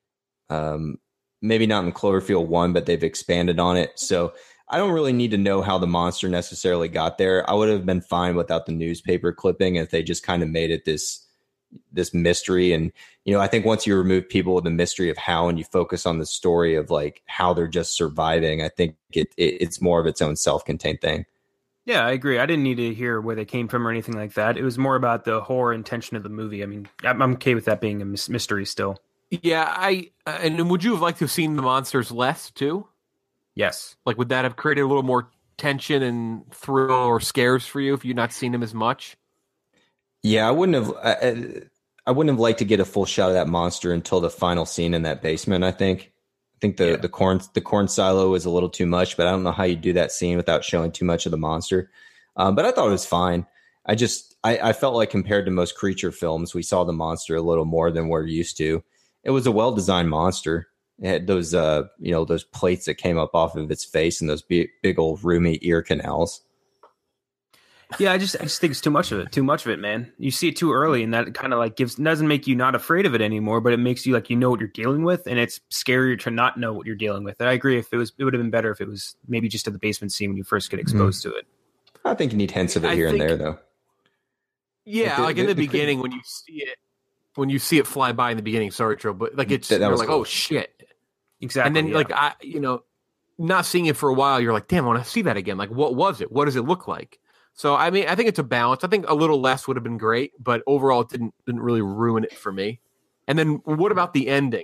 Maybe not in Cloverfield 1, but they've expanded on it. So I don't really need to know how the monster necessarily got there. I would have been fine without the newspaper clipping if they just kind of made it this mystery. And, I think once you remove people with the mystery of how and you focus on the story of like how they're just surviving, I think it's more of its own self-contained thing. Yeah, I agree. I didn't need to hear where they came from or anything like that. It was more about the horror intention of the movie. I mean, I'm okay with that being a mystery still. Yeah, and would you have liked to have seen the monsters less too? Yes. Like, would that have created a little more tension and thrill or scares for you if you'd not seen them as much? Yeah, I wouldn't have liked to get a full shot of that monster until the final scene in that basement. I think the corn silo was a little too much, but I don't know how you do that scene without showing too much of the monster. But I thought it was fine. I felt like compared to most creature films, we saw the monster a little more than we're used to. It was a well-designed monster. It had those, those plates that came up off of its face and those big old roomy ear canals. Yeah, I just think it's too much of it, man. You see it too early, and that kind of like doesn't make you not afraid of it anymore, but it makes you like know what you're dealing with, and it's scarier to not know what you're dealing with. And I agree. It would have been better if it was maybe just at the basement scene when you first get exposed to it. I think you need hints of it here and there, though. Yeah, like in the beginning when you see it fly by in the beginning. Sorry, Tro, but like it's you're like, cool. Oh shit, exactly. And then not seeing it for a while, you're like, damn, I want to see that again. Like, what was it? What does it look like? So, I mean, I think it's a balance. I think a little less would have been great, but overall, it didn't really ruin it for me. And then, what about the ending?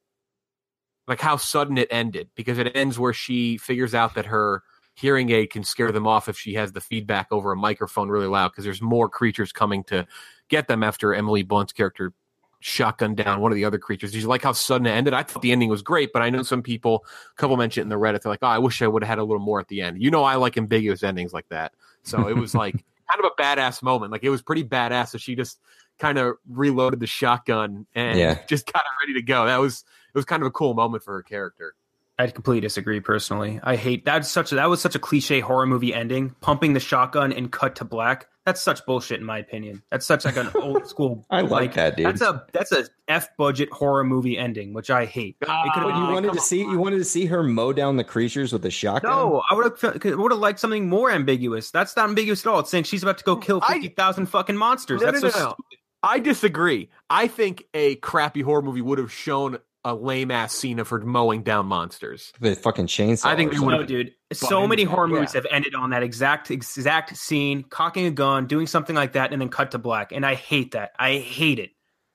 Like how sudden it ended, because it ends where she figures out that her hearing aid can scare them off if she has the feedback over a microphone really loud, because there's more creatures coming to get them after Emily Blunt's character shotgun down one of the other creatures. Did you like how sudden it ended? I thought the ending was great, but I know some people, a couple mentioned in the Reddit, they're like, oh, I wish I would have had a little more at the end. I like ambiguous endings like that. So it was like kind of a badass moment. Like it was pretty badass. So she just kind of reloaded the shotgun and just got it ready to go. It was kind of a cool moment for her character. I completely disagree personally. I hate that was such a cliche horror movie ending, pumping the shotgun and cut to black. That's such bullshit in my opinion. That's such like an old school. I like that, dude. That's a F budget horror movie ending, which I hate. You wanted to see her mow down the creatures with a shotgun? No, I would have liked something more ambiguous. That's not ambiguous at all. It's saying she's about to go kill 50,000 fucking monsters. No. Stupid. I disagree. I think a crappy horror movie would have shown a lame ass scene of her mowing down monsters. The fucking chainsaw. I think dude. So many horror movies have ended on that exact scene, cocking a gun, doing something like that, and then cut to black. And I hate that. I hate it.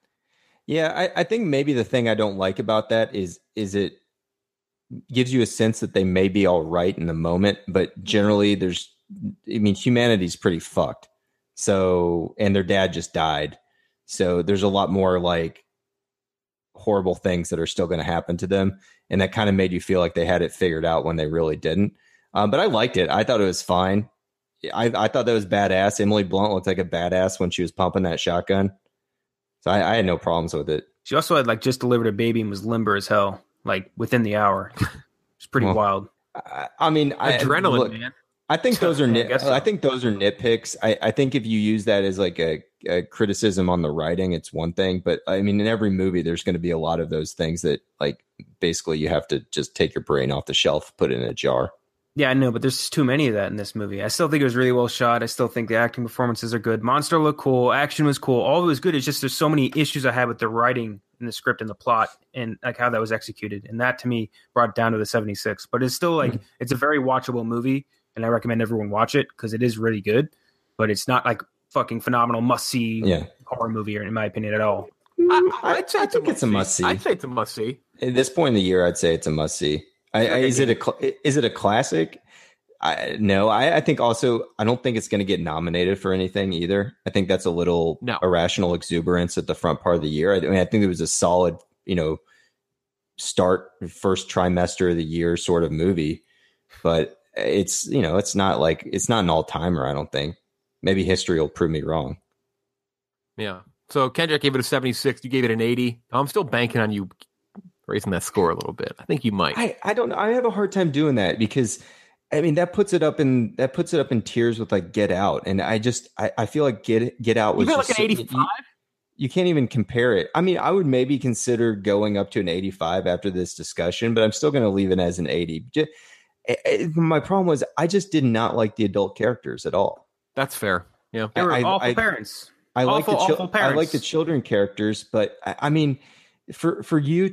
Yeah, I think maybe the thing I don't like about that is it gives you a sense that they may be all right in the moment, but generally humanity's pretty fucked. So, and their dad just died. So there's a lot more like horrible things that are still going to happen to them. And that kind of made you feel like they had it figured out when they really didn't. But I liked it. I thought it was fine. I thought that was badass. Emily Blunt looked like a badass when she was pumping that shotgun. So I had no problems with it. She also had like just delivered a baby and was limber as hell, like within the hour. It's pretty wild. I mean, adrenaline, man. I think those are I think those are nitpicks. I think if you use that as like a criticism on the writing, it's one thing. But I mean, in every movie, there's going to be a lot of those things that like basically you have to just take your brain off the shelf, put it in a jar. Yeah, I know, but there's too many of that in this movie. I still think it was really well shot. I still think the acting performances are good. Monster looked cool. Action was cool. All of it was good. It's just there's so many issues I had with the writing and the script and the plot and like how that was executed. And that to me brought it down to the 76. But it's still like it's a very watchable movie, and I recommend everyone watch it because it is really good. But it's not like fucking phenomenal must-see horror movie, in my opinion, at all. I'd say it's a must-see. I'd say it's a must-see. At this point in the year, I'd say it's a must-see. Is it a classic? No, I think also I don't think it's going to get nominated for anything either. I think that's a little irrational exuberance at the front part of the year. I think it was a solid, start first trimester of the year sort of movie, but it's it's not an all timer. I don't think. Maybe history will prove me wrong. Yeah. So Kendrick gave it a 76. You gave it an 80. I'm still banking on you raising that score a little bit. I think you might. I don't know. I have a hard time doing that because that puts it up in tiers with like Get Out, and I feel like Get Out was like an 85. You can't even compare it. I mean, I would maybe consider going up to an 85 after this discussion, but I'm still going to leave it as an 80. My problem was I just did not like the adult characters at all. That's fair. Yeah, they were awful parents. I like the children characters, but I mean, for you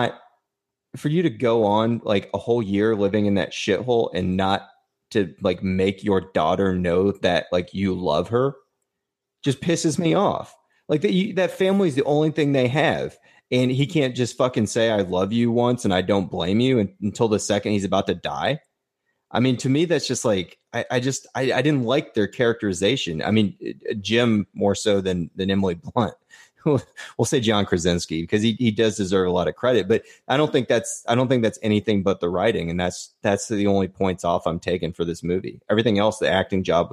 to go on like a whole year living in that shithole and not to like make your daughter know that like you love her just pisses me off. Like that family's the only thing they have. And he can't just fucking say, I love you once and I don't blame you until the second he's about to die. I mean, to me, that's just like, I didn't like their characterization. I mean, Jim more so than Emily Blunt. We'll say John Krasinski because he does deserve a lot of credit, but I don't think that's anything but the writing. And that's the only points off I'm taking for this movie. Everything else, the acting job,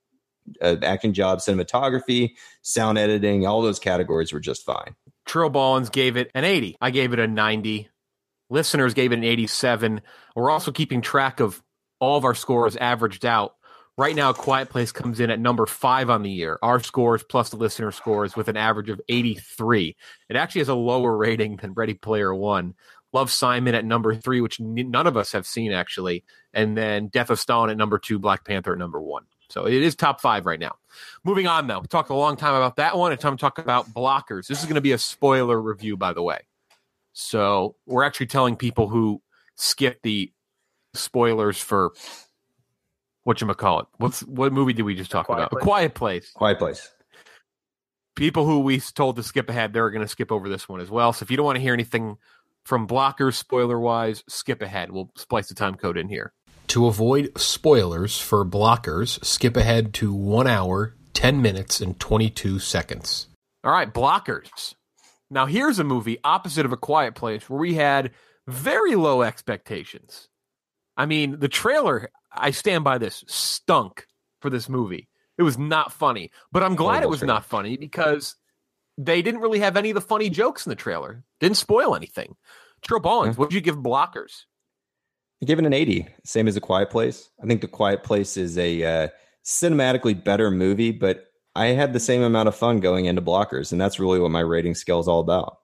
cinematography, sound editing, all those categories were just fine. Trill Ballins gave it an 80. I gave it a 90. Listeners gave it an 87. We're also keeping track of all of our scores averaged out. Right now, Quiet Place comes in at number 5 on the year. Our scores plus the listener scores with an average of 83. It actually has a lower rating than Ready Player One. Love, Simon at number 3, which none of us have seen, actually. And then Death of Stalin at number 2, Black Panther at number 1. So it is top 5 right now. Moving on, though. We talked a long time about that one. It's time to talk about Blockers. This is going to be a spoiler review, by the way. So we're actually telling people who skip the spoilers for whatchamacallit. What movie did we just talk about? A Quiet Place. Quiet Place. People who we told to skip ahead, they're going to skip over this one as well. So if you don't want to hear anything from Blockers spoiler-wise, skip ahead. We'll splice the time code in here. To avoid spoilers for Blockers, skip ahead to 1 hour, 10 minutes, and 22 seconds. All right, Blockers. Now here's a movie opposite of A Quiet Place where we had very low expectations. I mean, the trailer, I stand by this, stunk for this movie. It was not funny. But I'm glad it was not funny because they didn't really have any of the funny jokes in the trailer. Didn't spoil anything. Trill Ballins, what did you give Blockers? I give it an 80, same as A Quiet Place. I think The Quiet Place is a cinematically better movie, but I had the same amount of fun going into Blockers, and that's really what my rating scale is all about.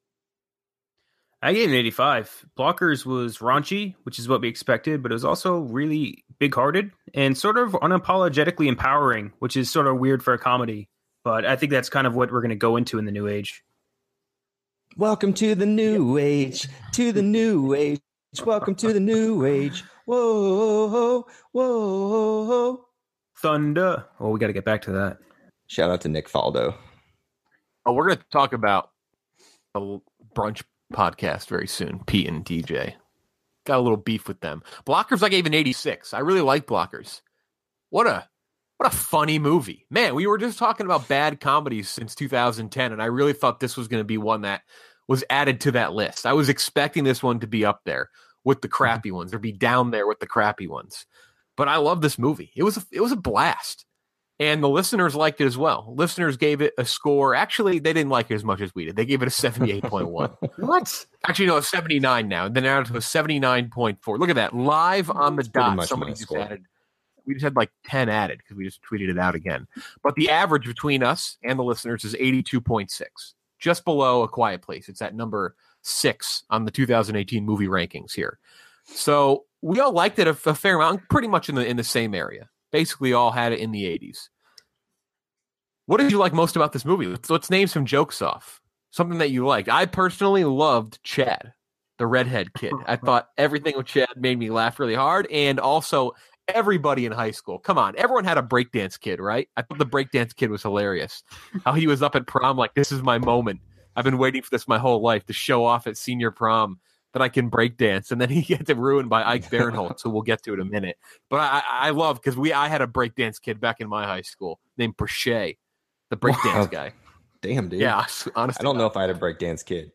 I gave it an 85. Blockers was raunchy, which is what we expected, but it was also really big-hearted and sort of unapologetically empowering, which is sort of weird for a comedy. But I think that's kind of what we're going to go into in the new age. Welcome to the new age, to the new age. Welcome to the new age. Whoa, whoa. Thunder. Oh, we got to get back to that. Shout out to Nick Faldo. Oh, we're going to talk about a brunch podcast very soon. Pete and DJ. Got a little beef with them. Blockers, I gave an 86. I really like Blockers. What a funny movie. Man, we were just talking about bad comedies since 2010, and I really thought this was going to be one that was added to that list. I was expecting this one to be up there with the crappy ones, or be down there with the crappy ones. But I love this movie. It was a blast. And the listeners liked it as well. Listeners gave it a score. Actually, they didn't like it as much as we did. They gave it a 78.1. What? Actually, no, a 79 now. Then out to a 79.4. Look at that. Live on the dot. Somebody just added. We just had like 10 added because we just tweeted it out again. But the average between us and the listeners is 82.6. Just below A Quiet Place. It's at number 6 on the 2018 movie rankings here. So we all liked it a fair amount, pretty much in the same area. Basically all had it in the 80s. What did you like most about this movie? Let's name some jokes off. Something that you liked. I personally loved Chad, the redhead kid. I thought everything with Chad made me laugh really hard. And also everybody in high school. Come on. Everyone had a breakdance kid, right? I thought the breakdance kid was hilarious. How he was up at prom like, this is my moment. I've been waiting for this my whole life to show off at senior prom that I can breakdance. And then he gets it ruined by Ike Barinholtz, so we'll get to it in a minute. But I love, because I had a breakdance kid back in my high school named Prochet, the breakdance guy. Damn, dude. Yeah, honestly. I don't know if I had a breakdance kid.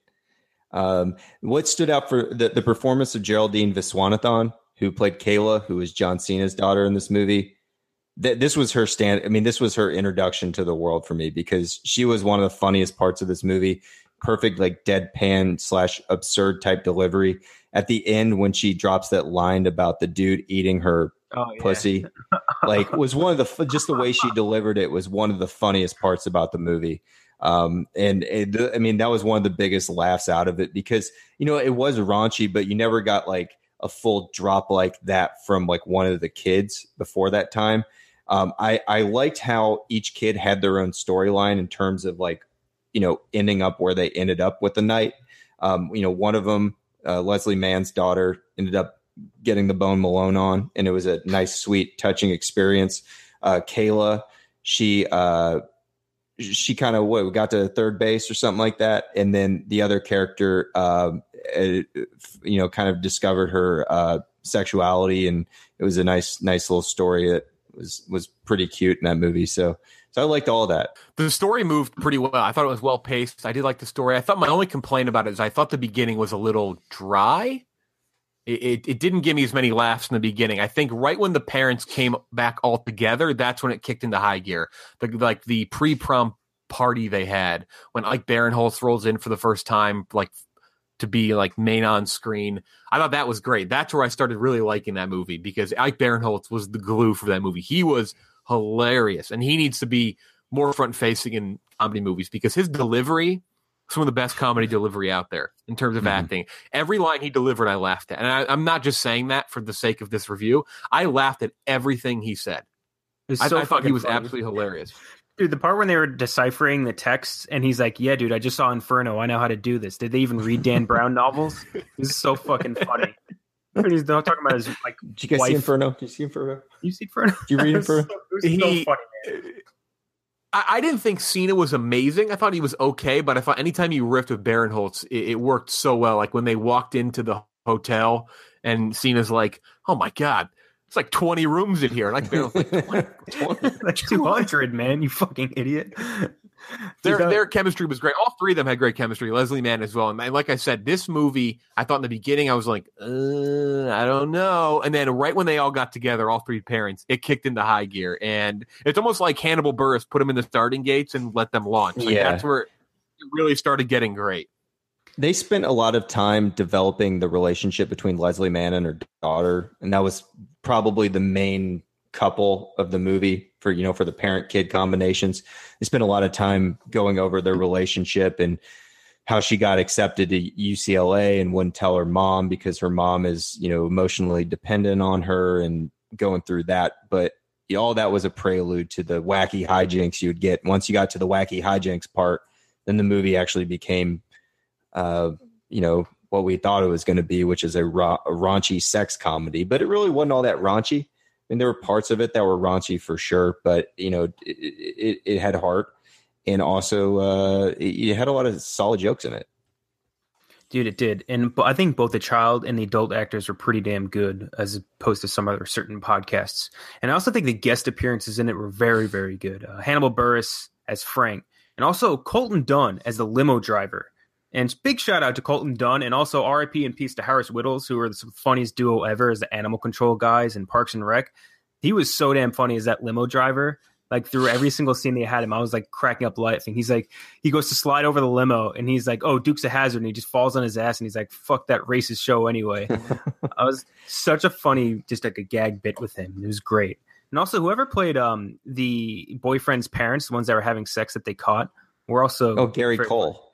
What stood out for the performance of Geraldine Viswanathan, who played Kayla, who was John Cena's daughter in this movie. This was her this was her introduction to the world for me, because she was one of the funniest parts of this movie. Perfect, like deadpan / absurd type delivery at the end when she drops that line about the dude eating her pussy. Like, was one of the just the way she delivered it was one of the funniest parts about the movie. That was one of the biggest laughs out of it, because it was raunchy, but you never got like a full drop like that from like one of the kids before that time. I liked how each kid had their own storyline in terms of like, ending up where they ended up with the night. One of them, Leslie Mann's daughter, ended up getting the Bone Malone on, and it was a nice, sweet, touching experience. Kayla, she kind of got to third base or something like that, and then the other character, kind of discovered her sexuality, and it was a nice little story that was pretty cute in that movie. So I liked all of that. The story moved pretty well. I thought it was well paced. I did like the story. I thought my only complaint about it is I thought the beginning was a little dry. It didn't give me as many laughs in the beginning. I think right when the parents came back all together, that's when it kicked into high gear. The pre-prom party they had when Ike Barinholtz rolls in for the first time, like to be like main on screen. I thought that was great. That's where I started really liking that movie, because Ike Barinholtz was the glue for that movie. He was hilarious, and he needs to be more front facing in comedy movies, because his delivery, some of the best comedy delivery out there in terms of acting. Every line he delivered, I laughed at. And I'm not just saying that for the sake of this review. I laughed at everything he said. I thought he was absolutely hilarious. Dude, the part when they were deciphering the texts and he's like, yeah, dude, I just saw Inferno. I know how to do this. Did they even read Dan Brown novels? This is so fucking funny. He's not talking about his like. Did you guys see Inferno? Did you see Inferno? You see Inferno? Did you read Inferno? It was so funny, man. I didn't think Cena was amazing. I thought he was okay, but I thought anytime he riffed with Barinholtz, it worked so well. Like when they walked into the hotel and Cena's like, oh my God, it's like 20 rooms in here. Like Barinholtz, like 20. Like 200, man, you fucking idiot. Their chemistry was great. All three of them had great chemistry. Leslie Mann as well. And like I said, this movie, I thought in the beginning, I was like, I don't know. And then right when they all got together, all three parents, it kicked into high gear. And it's almost like Hannibal Buress put them in the starting gates and let them launch. Like, that's where it really started getting great. They spent a lot of time developing the relationship between Leslie Mann and her daughter. And that was probably the main couple of the movie for the parent-kid combinations. They spent a lot of time going over their relationship and how she got accepted to UCLA and wouldn't tell her mom because her mom is, emotionally dependent on her and going through that. But all that was a prelude to the wacky hijinks you would get. Once you got to the wacky hijinks part, then the movie actually became, what we thought it was going to be, which is a raunchy sex comedy. But it really wasn't all that raunchy. I mean, there were parts of it that were raunchy for sure, but it had heart, and also it had a lot of solid jokes in it. Dude, it did, and I think both the child and the adult actors were pretty damn good, as opposed to some other certain podcasts. And I also think the guest appearances in it were very, very good. Hannibal Buress as Frank, and also Colton Dunn as the limo driver. And big shout out to Colton Dunn, and also RIP and peace to Harris Whittles, who are the funniest duo ever as the animal control guys in Parks and Rec. He was so damn funny as that limo driver. Like through every single scene they had him, I was like cracking up laughing. He's like, he goes to slide over the limo and he's like, oh, Duke's a hazard. And he just falls on his ass and he's like, fuck that racist show anyway. I was such a funny, just like a gag bit with him. It was great. And also whoever played the boyfriend's parents, the ones that were having sex that they caught, were also Gary Cole.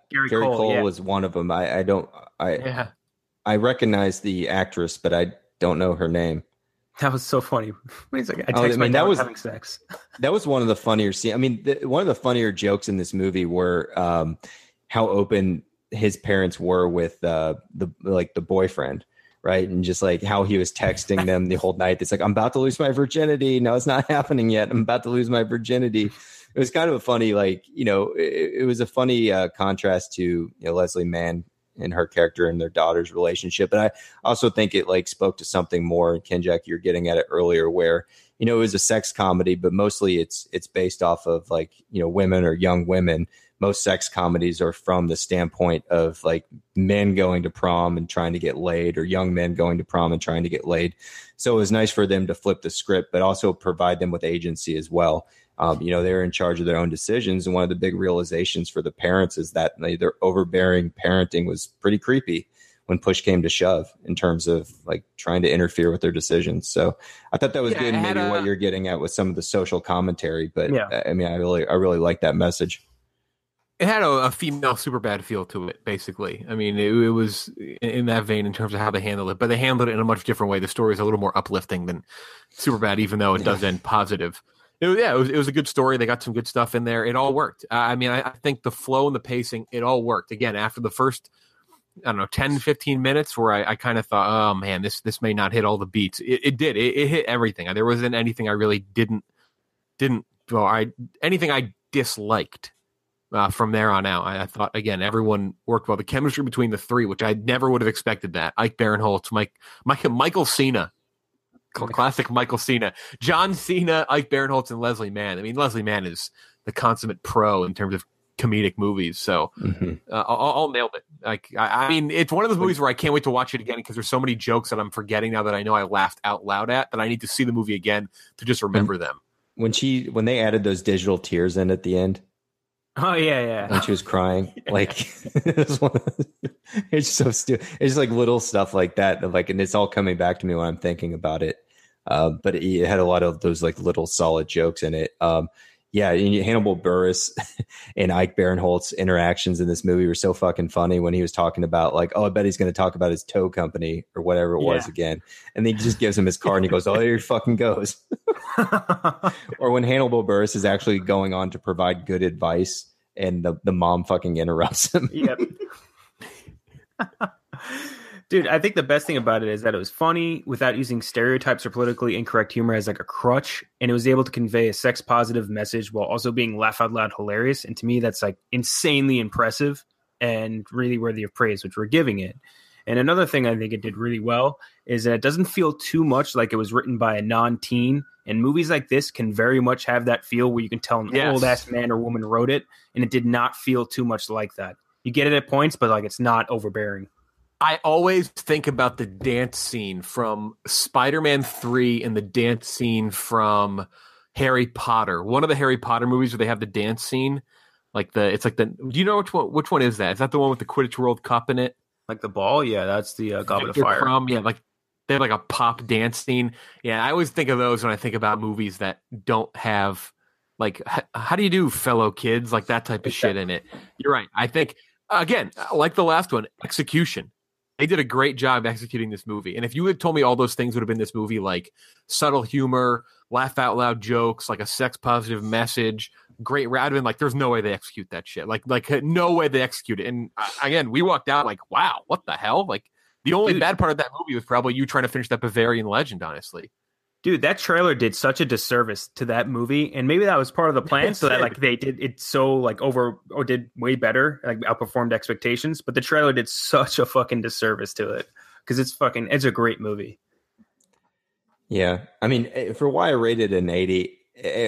Gary Gary Cole yeah. was one of them. I recognize the actress, but I don't know her name. That was so funny. He's like, that was having sex. That was one of the funnier scenes. I mean, one of the funnier jokes in this movie were how open his parents were with the boyfriend, right? And just like how he was texting them the whole night. It's like, I'm about to lose my virginity. No, it's not happening yet. I'm about to lose my virginity. It was kind of a funny, it was a funny contrast to Leslie Mann and her character and their daughter's relationship. And I also think it spoke to something more, Kenjack, you're getting at it earlier, where, it was a sex comedy, but mostly it's based off of women or young women. Most sex comedies are from the standpoint of men going to prom and trying to get laid, or young men going to prom and trying to get laid. So it was nice for them to flip the script, but also provide them with agency as well. They're in charge of their own decisions. And one of the big realizations for the parents is that their overbearing parenting was pretty creepy when push came to shove in terms of trying to interfere with their decisions. So I thought that was good. Maybe what you're getting at with some of the social commentary, but I mean, I really like that message. It had a female Superbad feel to it, basically. I mean, it was in that vein in terms of how they handled it, but they handled it in a much different way. The story is a little more uplifting than Superbad, even though it does end positive. It was a good story. They got some good stuff in there. It all worked. I mean, I think the flow and the pacing, it all worked. Again, after the first, 10, 15 minutes where I kind of thought, oh man, this may not hit all the beats. It did. It hit everything. There wasn't anything I really anything I disliked. From there on out, I thought, again, everyone worked well. The chemistry between the three, which I never would have expected that. Ike Barinholtz, Michael Cena, classic Michael Cena, John Cena, Ike Barinholtz, and Leslie Mann. I mean, Leslie Mann is the consummate pro in terms of comedic movies. So all nailed it. I mean, it's one of those movies where I can't wait to watch it again because there's so many jokes that I'm forgetting now that I know I laughed out loud at that I need to see the movie again to just remember them. When they added those digital tears in at the end. Oh yeah. When she was crying, it's so stupid. It's just little stuff like that, and it's all coming back to me when I'm thinking about it. But it had a lot of those little solid jokes in it. Hannibal Buress and Ike Barinholtz interactions in this movie were so fucking funny when he was talking about I bet he's going to talk about his tow company or whatever it was again. And then he just gives him his card and he goes, oh, here he fucking goes. Or when Hannibal Buress is actually going on to provide good advice and the mom fucking interrupts him. Yep. Dude, I think the best thing about it is that it was funny without using stereotypes or politically incorrect humor as a crutch, and it was able to convey a sex positive message while also being laugh out loud hilarious. And to me, that's insanely impressive and really worthy of praise, which we're giving it. And another thing I think it did really well is that it doesn't feel too much like it was written by a non-teen. And movies like this can very much have that feel where you can tell an old-ass man or woman wrote it, and it did not feel too much like that. You get it at points, but it's not overbearing. I always think about the dance scene from Spider-Man 3 and the dance scene from Harry Potter. One of the Harry Potter movies where they have the dance scene. Do you know which one is that? Is that the one with the Quidditch World Cup in it? The ball? Yeah, that's the Goblet of Fire. They have a pop dance scene. Yeah, I always think of those when I think about movies that don't have how do you do, fellow kids? That type of shit in it. You're right. I think, again, like the last one, execution. They did a great job executing this movie. And if you had told me all those things would have been this movie, subtle humor, laugh out loud jokes, a sex positive message, great rap, I'd been there's no way they execute that shit. No way they execute it. And again, we walked out wow, what the hell? The only bad part of that movie was probably you trying to finish that Bavarian Legend, honestly. Dude, that trailer did such a disservice to that movie, and maybe that was part of the plan, so that they did it so over or did way better, outperformed expectations. But the trailer did such a fucking disservice to it because it's a great movie. Yeah, I mean, for why I rated an 80,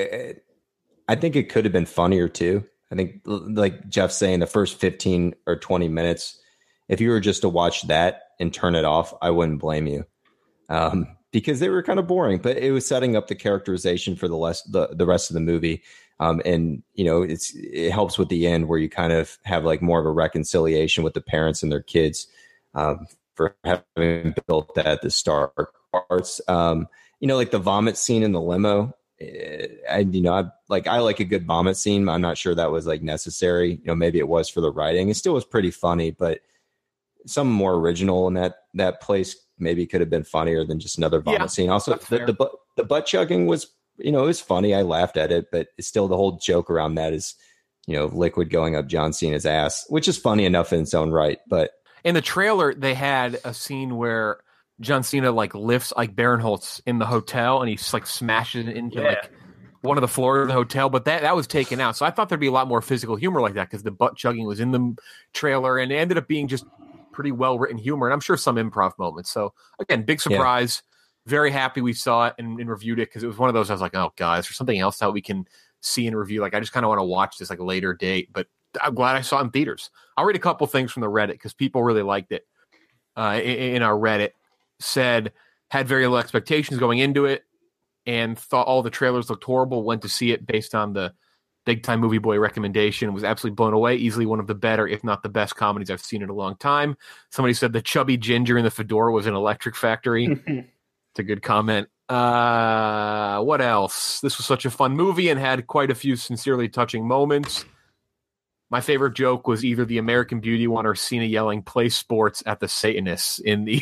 I think it could have been funnier too. I think, like Jeff's saying, the first 15 or 20 minutes, if you were just to watch that and turn it off, I wouldn't blame you. Because they were kind of boring, but it was setting up the characterization for the rest of the movie. And it helps with the end where you kind of have more of a reconciliation with the parents and their kids, for having built that at the start parts. The vomit scene in the limo I like a good vomit scene. I'm not sure that was like necessary. Maybe it was for the writing. It still was pretty funny, but some more original in that place maybe could have been funnier than just another vomit scene. Also, the butt chugging was, it was funny. I laughed at it, but it's still the whole joke around that is, liquid going up John Cena's ass, which is funny enough in its own right. But in the trailer, they had a scene where John Cena like lifts Ike Barinholtz in the hotel and he like smashes it into like one of the floors of the hotel, but that was taken out. So I thought there'd be a lot more physical humor like that because the butt chugging was in the trailer and it ended up being just pretty well written humor, and I'm sure some improv moments. So again, big surprise. Very happy we saw it and reviewed it because it was one of those I was like, oh guys, there's something else that we can see and review. Like I just kind of want to watch this like a later date, but I'm glad I saw it in theaters. I'll read a couple things from the Reddit because people really liked it. In our Reddit, said had very low expectations going into it and thought all the trailers looked horrible. Went to see it based on the Big Time Movie Boy recommendation. Was absolutely blown away. Easily one of the better, if not the best, comedies I've seen in a long time. Somebody said the chubby ginger in the fedora was an electric factory. It's a good comment. What else? This was such a fun movie and had quite a few sincerely touching moments. My favorite joke was either the American Beauty one or Cena yelling "play sports" at the Satanists in the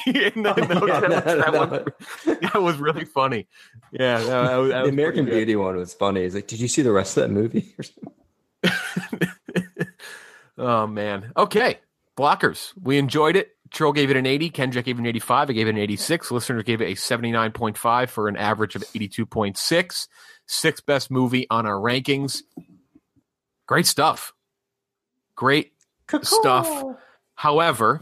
that was really funny. Yeah, that the American Beauty one was funny. He's like, "Did you see the rest of that movie?" Oh man. Okay, Blockers. We enjoyed it. Troll gave it an 80. Kendrick gave it an 85. I gave it an 86. Listeners gave it a 79.5 for an average of 82.6. Sixth best movie on our rankings. Great stuff. Great stuff. However,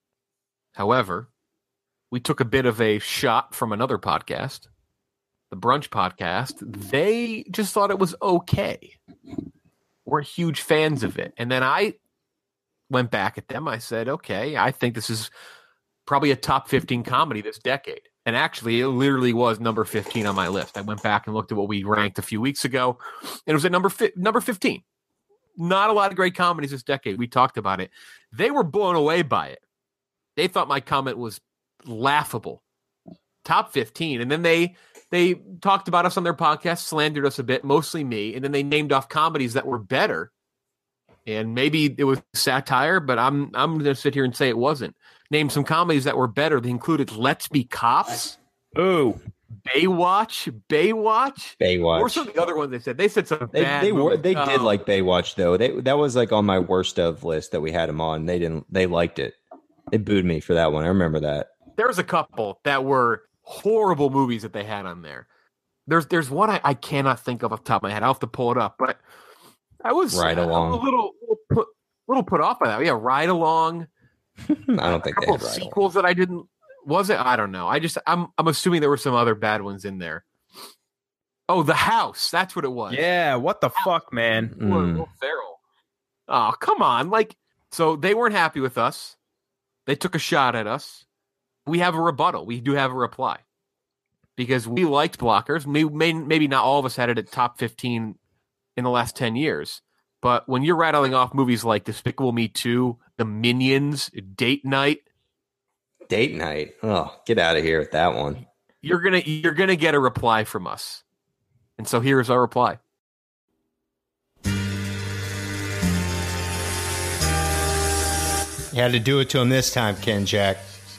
we took a bit of a shot from another podcast, the Brunch Podcast. They just thought it was okay. We're huge fans of it. And then I went back at them. I said, okay, I think this is probably a top 15 comedy this decade. And actually, it literally was number 15 on my list. I went back and looked at what we ranked a few weeks ago, and it was at number 15. Not a lot of great comedies this decade. We talked about it. They were blown away by it. They thought my comment was laughable. Top 15. And then they talked about us on their podcast, slandered us a bit, mostly me. And then they named off comedies that were better. And maybe it was satire, but I'm going to sit here and say it wasn't. Name some comedies that were better. They included Let's Be Cops. Oh. Baywatch. Or some of the other ones they said. They said some bad movies. They did like Baywatch though. That was like on my worst of list that we had them on. They liked it. They booed me for that one. I remember that. There was a couple that were horrible movies that they had on there. There's one I cannot think of off the top of my head. I'll have to pull it up, but I was Ride Along. A little put off by that. Yeah, Ride Along. I don't think they had Ride sequels Along. That I didn't. Was it? I don't know. I'm assuming there were some other bad ones in there. Oh, The House. That's what it was. Yeah. What the fuck, man? Will Ferrell. Oh, come on. So they weren't happy with us. They took a shot at us. We have a rebuttal. We do have a reply because we liked Blockers. Maybe not all of us had it at top 15 in the last 10 years. But when you're rattling off movies like Despicable Me 2, The Minions, Date Night. Oh, get out of here with that one. You're gonna get a reply from us. And so here's our reply. You had to do it to him this time, Ken Jack.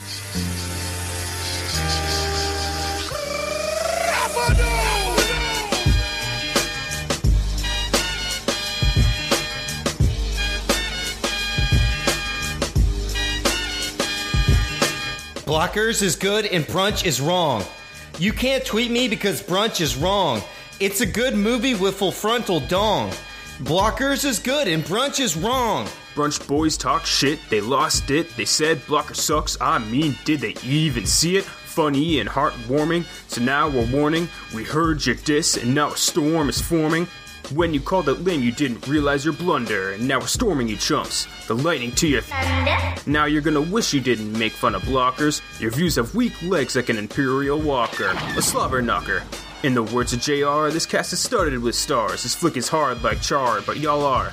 Blockers is good and Brunch is wrong. You can't tweet me because Brunch is wrong. It's a good movie with full frontal dong. Blockers is good and Brunch is wrong. Brunch boys talk shit, they lost it. They said Blocker sucks, I mean, did they even see it? Funny and heartwarming, so now we're warning. We heard your diss and now a storm is forming. When you called it lame, you didn't realize your blunder, and now we're storming you chumps. The lightning to your Now you're gonna wish you didn't make fun of Blockers. Your views have weak legs like an Imperial Walker, a slobber knocker. In the words of JR, this cast is started with stars. This flick is hard like char, but y'all are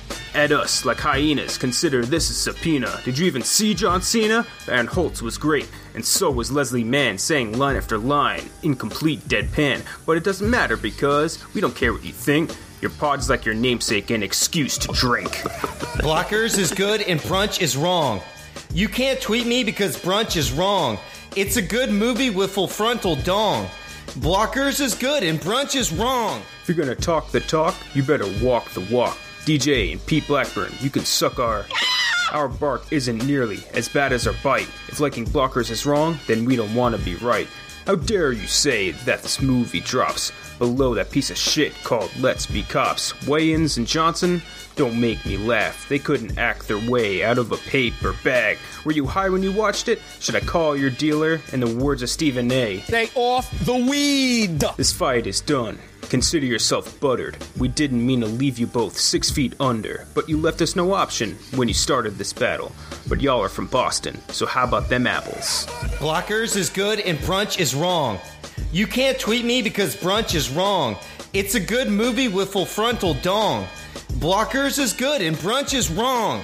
At us, like hyenas, consider this a subpoena. Did you even see John Cena? Van Holtz was great, and so was Leslie Mann, saying line after line, incomplete deadpan. But it doesn't matter because we don't care what you think. Your pod's like your namesake, an excuse to drink. Blockers is good and brunch is wrong. You can't tweet me because brunch is wrong. It's a good movie with full frontal dong. Blockers is good and brunch is wrong. If you're gonna talk the talk, you better walk the walk. DJ and Pete Blackburn, you can suck our bark isn't nearly as bad as our bite. If liking Blockers is wrong, then we don't want to be right. How dare you say that this movie drops below that piece of shit called Let's Be Cops? Wayans and Johnson, don't make me laugh. They couldn't act their way out of a paper bag. Were you high when you watched it? Should I call your dealer? In the words of Stephen A. Stay off the weed! This fight is done. Consider yourself buttered. We didn't mean to leave you both 6 feet under, but you left us no option when you started this battle. But y'all are from Boston, so how about them apples? Blockers is good and brunch is wrong. You can't tweet me because brunch is wrong. It's a good movie with full frontal dong. Blockers is good and brunch is wrong.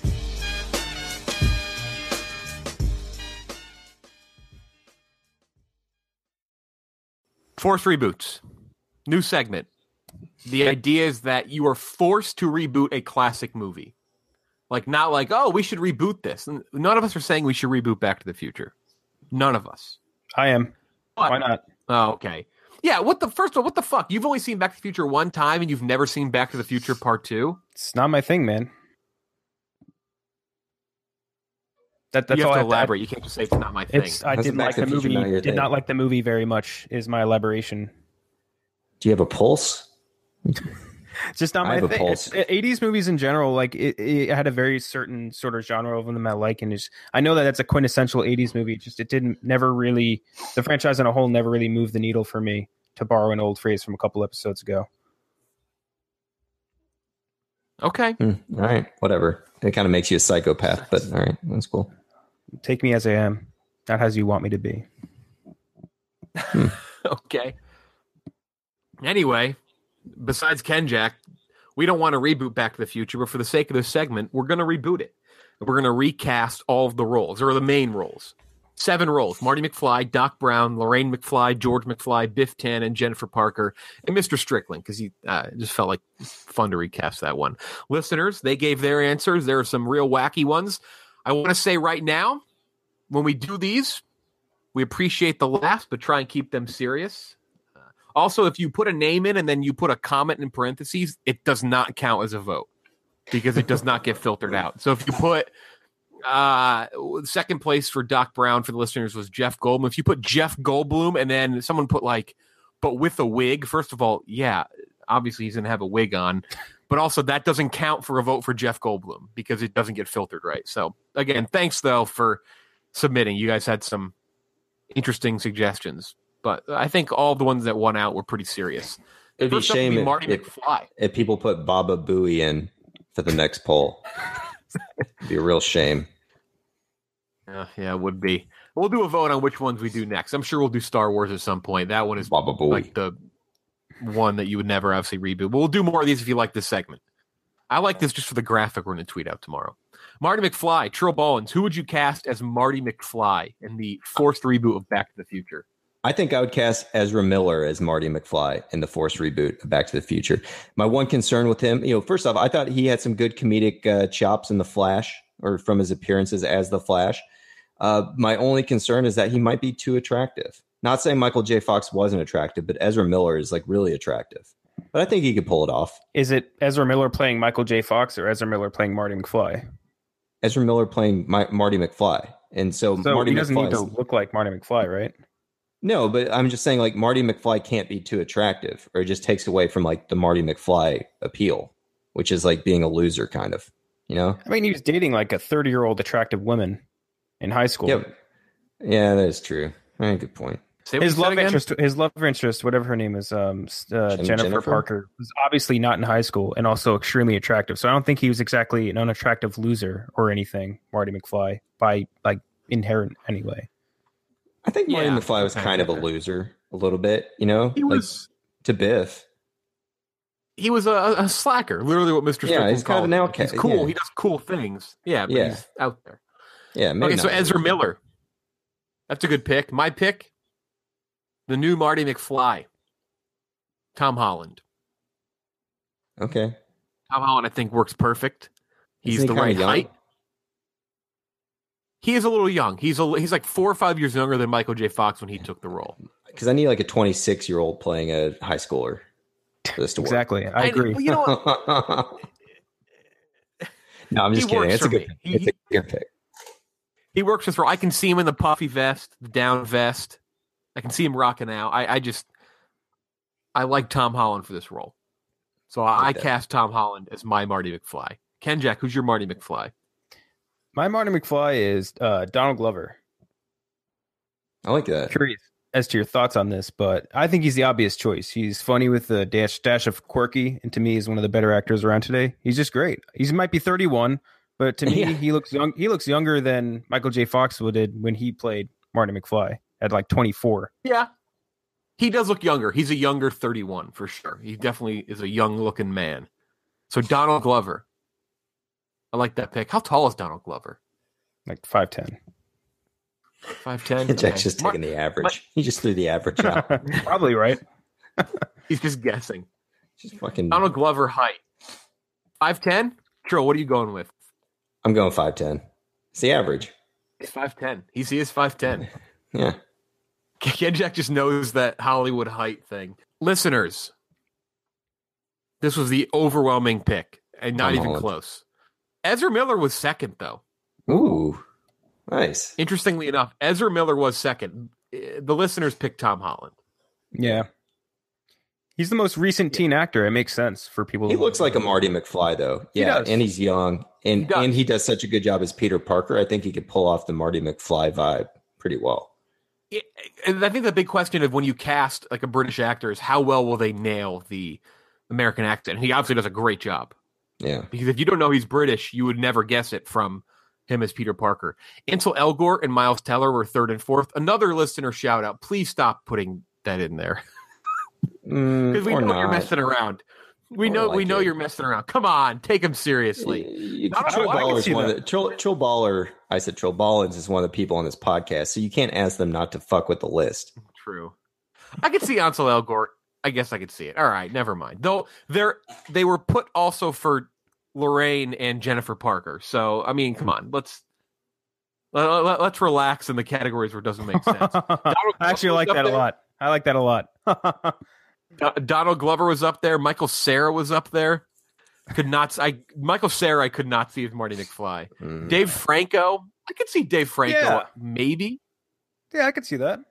Force reboots. New segment. The idea is that you are forced to reboot a classic movie. Like, not like, oh, we should reboot this. None of us are saying we should reboot Back to the Future. None of us. I am. What? Why not? Oh, okay. Yeah, first of all, what the fuck? You've only seen Back to the Future one time and you've never seen Back to the Future Part 2? It's not my thing, man. That's you have all to I elaborate. You can't just say it's not my thing. I didn't like the movie. Did not like the movie very much, is my elaboration. Do you have a pulse? It's just not my thing. 80s movies in general, like it had a very certain sort of genre of them I like, and I know that that's a quintessential 80s movie. The franchise on a whole never really moved the needle for me, to borrow an old phrase from a couple episodes ago. Okay. All right. Whatever. It kind of makes you a psychopath, but all right. That's cool. Take me as I am, not as you want me to be. Okay. Anyway, besides Ken Jack, we don't want to reboot Back to the Future, but for the sake of this segment, we're going to reboot it. We're going to recast all of the roles, or the main roles. 7 roles: Marty McFly, Doc Brown, Lorraine McFly, George McFly, Biff Tannen, Jennifer Parker, and Mr. Strickland, because he just felt like fun to recast that one. Listeners, they gave their answers. There are some real wacky ones. I want to say right now, when we do these, we appreciate the laughs, but try and keep them serious. Also, if you put a name in and then you put a comment in parentheses, it does not count as a vote because it does not get filtered out. So if you put second place for Doc Brown for the listeners was Jeff Goldblum. If you put Jeff Goldblum and then someone put but with a wig, first of all, yeah, obviously he's going to have a wig on. But also that doesn't count for a vote for Jeff Goldblum because it doesn't get filtered right. So again, thanks though for submitting. You guys had some interesting suggestions. But I think all the ones that won out were pretty serious. It'd be a shame if people put Baba Booey in for the next poll. It'd be a real shame. Yeah, it would be. We'll do a vote on which ones we do next. I'm sure we'll do Star Wars at some point. That one is Baba Booey, like the one that you would never obviously reboot. But we'll do more of these if you like this segment. I like this just for the graphic we're going to tweet out tomorrow. Marty McFly, Trill Ballins. Who would you cast as Marty McFly in the forced reboot of Back to the Future? I think I would cast Ezra Miller as Marty McFly in the forced reboot of Back to the Future. My one concern with him, first off, I thought he had some good comedic chops in The Flash, or from his appearances as The Flash. My only concern is that he might be too attractive. Not saying Michael J. Fox wasn't attractive, but Ezra Miller is really attractive. But I think he could pull it off. Is it Ezra Miller playing Michael J. Fox or Ezra Miller playing Marty McFly? Ezra Miller playing Marty McFly. And so Marty he doesn't McFly need to look like Marty McFly, right? No, but I'm just saying Marty McFly can't be too attractive, or it just takes away from the Marty McFly appeal, which is being a loser kind of, I mean, he was dating a 30-year-old attractive woman in high school. Yeah, that is true. Good point. His love interest, whatever her name is, Jennifer Parker, was obviously not in high school and also extremely attractive. So I don't think he was exactly an unattractive loser or anything, Marty McFly, by inherent anyway. I think Marty McFly was kind of a loser a little bit, He was to Biff. he was a slacker, literally what Mr. Yeah, Strickland he's kind of called an him. outcast. He's cool. Yeah. He does cool things. Yeah, but Yeah. he's out there. Yeah, maybe Okay, so not. Ezra Miller. That's a good pick. My pick, the new Marty McFly, Tom Holland. Okay. Tom Holland, I think, works perfect. He's Isn't the he kinda right young? height. He is a little young. He's like 4 or 5 years younger than Michael J. Fox when he took the role. Because I need like a 26-year-old playing a high schooler for this to work. Exactly. I agree. Well, you know what? No, I'm just He kidding. works It's a for good me. pick. It's a good pick. He works with role. I can see him in the puffy vest, the down vest. I can see him rocking out. I like Tom Holland for this role. So I that. cast Tom Holland as my Marty McFly. Ken Jack, who's your Marty McFly? My Marty McFly is Donald Glover. I like that. Curious as to your thoughts on this, but I think he's the obvious choice. He's funny with the dash of quirky, and to me, he's one of the better actors around today. He's just great. He might be 31, but to me, Yeah. he looks young. He looks younger than Michael J. Fox did when he played Marty McFly at like 24. Yeah. He does look younger. He's a younger 31 for sure. He definitely is a young looking man. So Donald Glover. I like that pick. How tall is Donald Glover? Like 5'10". 5'10". Jack's just taking the average. He just threw the average out. Probably right. He's just guessing. Just fucking. Donald Glover height. 5'10"? Trill, what are you going with? I'm going 5'10". It's the average. He's 5'10". He is 5'10". Yeah. Ken Jack just knows that Hollywood height thing. Listeners, this was the overwhelming pick, and not Tom even Holland. close. Ezra Miller was second, though. Ooh. Nice. Interestingly enough, Ezra Miller was second. The listeners picked Tom Holland. Yeah. He's the most recent teen actor. It makes sense for people. He looks like a Marty McFly, though. He Yeah, does. and he's young, and he does such a good job as Peter Parker. I think he could pull off the Marty McFly vibe pretty well. And I think the big question of when you cast like a British actor is how well will they nail the American accent? And he obviously does a great job. Yeah. Because if you don't know he's British, you would never guess it from him as Peter Parker. Ansel Elgort and Miles Teller were third and fourth. Another listener shout out. Please stop putting that in there. Because we or know not. you're messing around. We know you're messing around. Come on, take him seriously. Trill Baller, I said Trill Ballins is one of the people on this podcast, so you can't ask them not to fuck with the list. True. I could see Ansel Elgort. I guess I could see it. All right, never mind. Though they were put also for Lorraine and Jennifer Parker. So I mean, come on, let's relax in the categories where it doesn't make sense. I actually like that a lot. I like that a lot. Donald Glover was up there. Michael Cera was up there. Michael Cera I could not see as Marty McFly. Dave Franco, I could see Dave Franco maybe. Yeah, I could see that.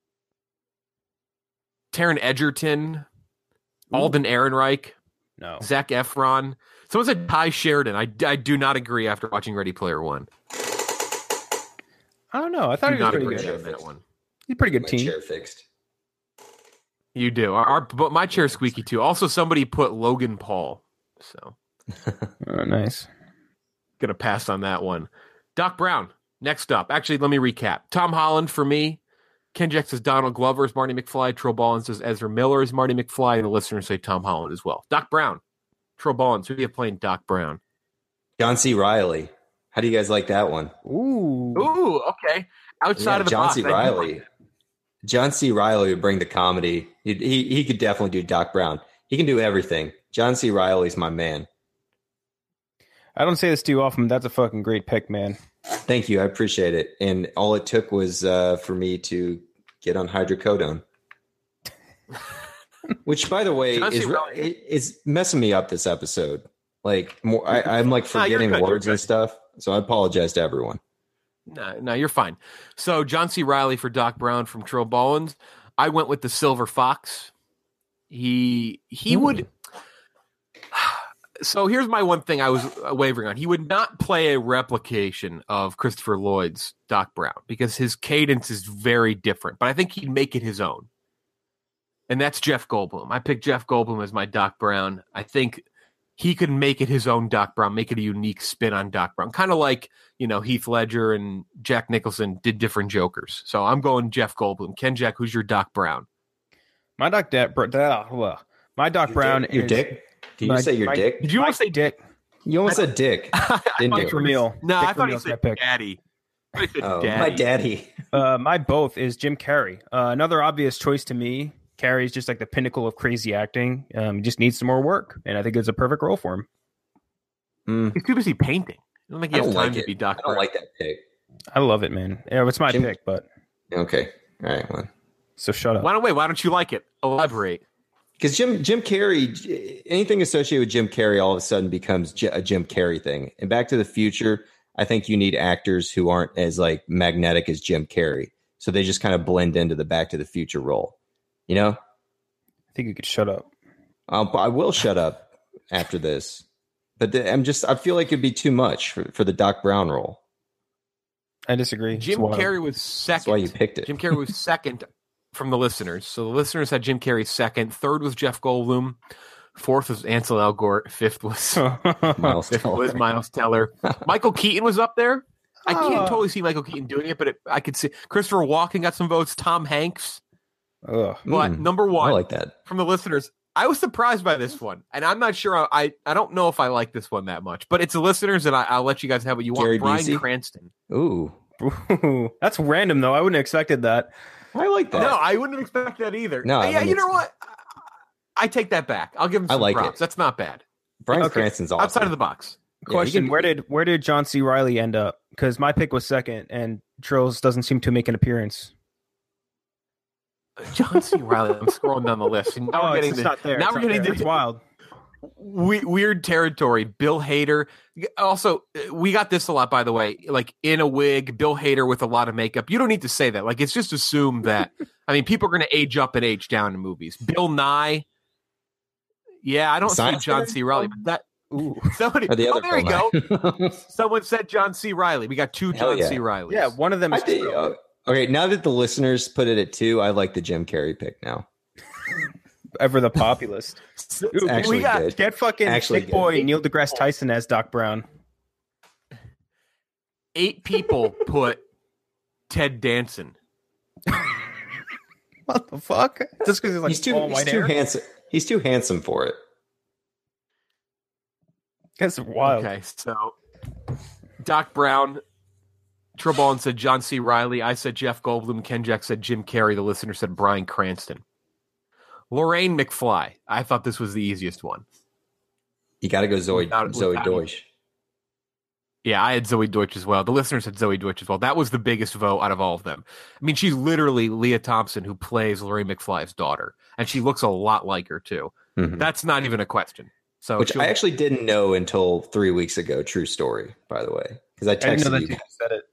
Taron Egerton, Alden Ehrenreich, no, Zac Efron. Someone said Ty Sheridan. I do not agree after watching Ready Player One. I don't know. I thought he was pretty good on that one. He's a pretty good My team. chair fixed. You do. But my chair's squeaky too. Also, somebody put Logan Paul. So Oh, nice. Gonna pass on that one. Doc Brown, next up. Actually, let me recap. Tom Holland for me. Ken Jack says Donald Glover is Marty McFly. Trill Ballins says Ezra Miller is Marty McFly. And the listeners say Tom Holland as well. Doc Brown. Trill Ballins, who do you have playing Doc Brown? John C. Reilly. How do you guys like that one? Ooh, okay. Outside of the John box. C. Reilly. John C. Reilly would bring the comedy. He could definitely do Doc Brown. He can do everything. John C. Reilly's my man. I don't say this too often. That's a fucking great pick, man. Thank you. I appreciate it. And all it took was for me to get on hydrocodone. Which, by the way, is messing me up this episode. Like, more, I'm like forgetting words and stuff. So I apologize to everyone. No, you're fine. So John C. Reilly for Doc Brown from Trill Ballins. I went with the Silver Fox. He would. So here's my one thing I was wavering on. He would not play a replication of Christopher Lloyd's Doc Brown because his cadence is very different. But I think he'd make it his own. And that's Jeff Goldblum. I picked Jeff Goldblum as my Doc Brown. I think he could make it his own Doc Brown, make it a unique spin on Doc Brown. Kind of like, Heath Ledger and Jack Nicholson did different Jokers. So I'm going Jeff Goldblum. Ken Jack, who's your Doc Brown? My Doc Brown Your is dick? Did you say your dick? Did you almost say dick? You almost said dick. Didn't you? Vermeil. No, Dick I thought he Vermeil's said my pick. daddy. My daddy. My both is Jim Carrey. Another obvious choice to me. Carrey's just like the pinnacle of crazy acting. He just needs some more work, and I think it's a perfect role for him. He's too busy painting. I don't think he has time to be Doc. I don't like that pick. I love it, man. Yeah, it's my pick, but okay, all right, well. So shut up. Why don't you like it? Elaborate. Because Jim Carrey, anything associated with Jim Carrey, all of a sudden becomes a Jim Carrey thing. And Back to the Future, I think you need actors who aren't as like magnetic as Jim Carrey, so they just kind of blend into the Back to the Future role. You know? I think you could shut up. I will shut up after this, but I feel like it'd be too much for the Doc Brown role. I disagree. Jim Carrey was second. That's why you picked it. Jim Carrey was second from the listeners. So the listeners had Jim Carrey second. Third was Jeff Goldblum. Fourth was Ansel Elgort. Fifth was Miles Teller. Michael Keaton was up there. I can't totally see Michael Keaton doing it, but I could see Christopher Walken got some votes. Tom Hanks. But number one, I like that from the listeners. I was surprised by this one, and I'm not sure. I don't know if I like this one that much, but it's the listeners, and I'll let you guys have what you want. Gary Bryan Busey? Cranston. Ooh, that's random though. I wouldn't have expected that. I like that. No, I wouldn't have expected that either. No, yeah, you know what? I take that back. I'll give him some props. That's not bad. Bryan Cranston's awesome. Outside of the box. Question: where did John C. Reilly end up? Because my pick was second, and Trills doesn't seem to make an appearance. John C. Reilly. I'm scrolling down the list. And now we're getting it's not there. Now we're getting it's wild. Weird territory. Bill Hader. Also, we got this a lot, by the way. Like in a wig, Bill Hader with a lot of makeup. You don't need to say that. Like it's just assumed that. I mean, people are going to age up and age down in movies. Bill Nye. Yeah, I don't see John C. Reilly, but that. Ooh, somebody. Or the other there you go. Someone said John C. Reilly. We got two John C. Reillys. Yeah, one of them is. Okay, now that the listeners put it at 2, I like the Jim Carrey pick now. Ever the populist. It's actually good. Get fucking Sick Boy Neil deGrasse Tyson as Doc Brown. 8 people put Ted Danson. What the fuck? Just because he's like he's too handsome. He's too handsome for it. That's wild. Okay, so Doc Brown, Trebon said John C. Reilly. I said Jeff Goldblum. Ken Jack said Jim Carrey. The listener said Bryan Cranston. Lorraine McFly. I thought this was the easiest one. You got to go Zoe Deutsch. Yeah, I had Zoe Deutsch as well. The listeners had Zoe Deutsch as well. That was the biggest vote out of all of them. I mean, she's literally Leah Thompson, who plays Lorraine McFly's daughter, and she looks a lot like her too. Mm-hmm. That's not even a question. So, which I actually didn't know until 3 weeks ago. True story, by the way, because I texted you. Said it.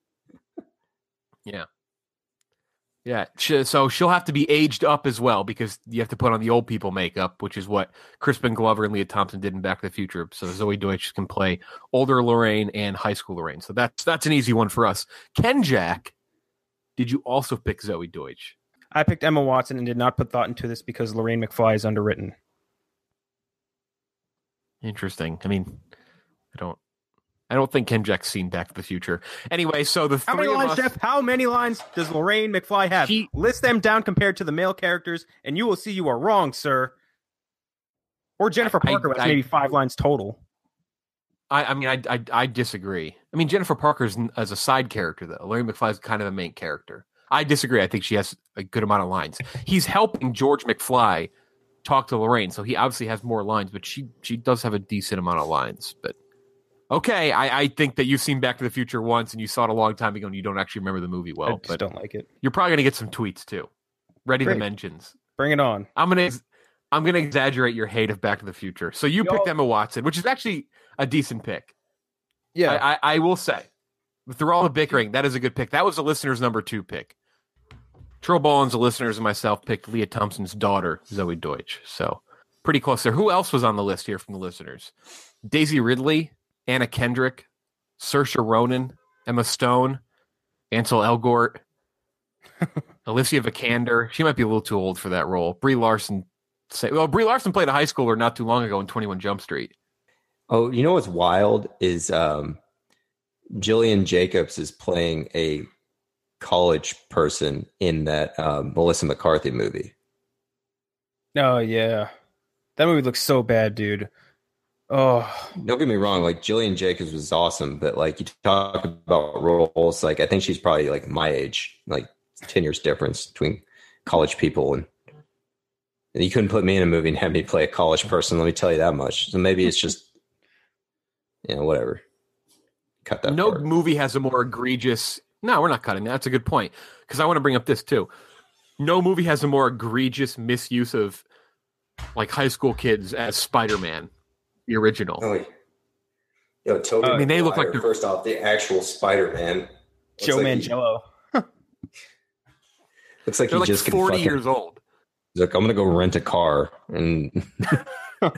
Yeah. Yeah, so she'll have to be aged up as well because you have to put on the old people makeup, which is what Crispin Glover and Leah Thompson did in Back to the Future. So Zoe Deutsch can play older Lorraine and high school Lorraine. So that's an easy one for us. Ken Jack, did you also pick Zoe Deutsch? I picked Emma Watson and did not put thought into this because Lorraine McFly is underwritten. Interesting. I mean, I don't think Ken Jack's seen Back to the Future. Anyway, so the How many lines, Jeff? How many lines does Lorraine McFly have? List them down compared to the male characters, and you will see you are wrong, sir. Or Jennifer Parker has maybe 5 lines total. I disagree. I mean, Jennifer Parker's as a side character, though. Lorraine McFly's kind of the main character. I disagree. I think she has a good amount of lines. He's helping George McFly talk to Lorraine, so he obviously has more lines, but she does have a decent amount of lines, but... Okay, I think that you've seen Back to the Future once and you saw it a long time ago and you don't actually remember the movie well. I just don't like it. You're probably going to get some tweets too. Ready to mentions. Bring it on. I'm gonna exaggerate your hate of Back to the Future. So you picked Emma Watson, which is actually a decent pick. Yeah, I will say, through all the bickering, that is a good pick. That was the listener's number 2 pick. Trill Ballins, the listeners, and myself picked Leah Thompson's daughter, Zoe Deutsch. So pretty close there. Who else was on the list here from the listeners? Daisy Ridley, Anna Kendrick, Saoirse Ronan, Emma Stone, Ansel Elgort, Alicia Vikander. She might be a little too old for that role. Brie Larson. Brie Larson played a high schooler not too long ago in 21 Jump Street. Oh, you know what's wild is Jillian Jacobs is playing a college person in that Melissa McCarthy movie. Oh, yeah. That movie looks so bad, dude. Oh, don't get me wrong. Like Jillian Jacobs was awesome, but like you talk about roles, like I think she's probably like my age, like 10 years difference between college people, and you couldn't put me in a movie and have me play a college person. Let me tell you that much. So maybe it's just, whatever. Cut that. No part. movie has a more egregious. No, we're not cutting that. That's a good point because I want to bring up this too. No movie has a more egregious misuse of like high school kids as Spider-Man, the original. Oh, Tobey. I mean, they look like they're first off the actual Spider-Man. Joe Manganiello. Looks like they're he like just 40 years old. He's like, I'm gonna go rent a car and I'm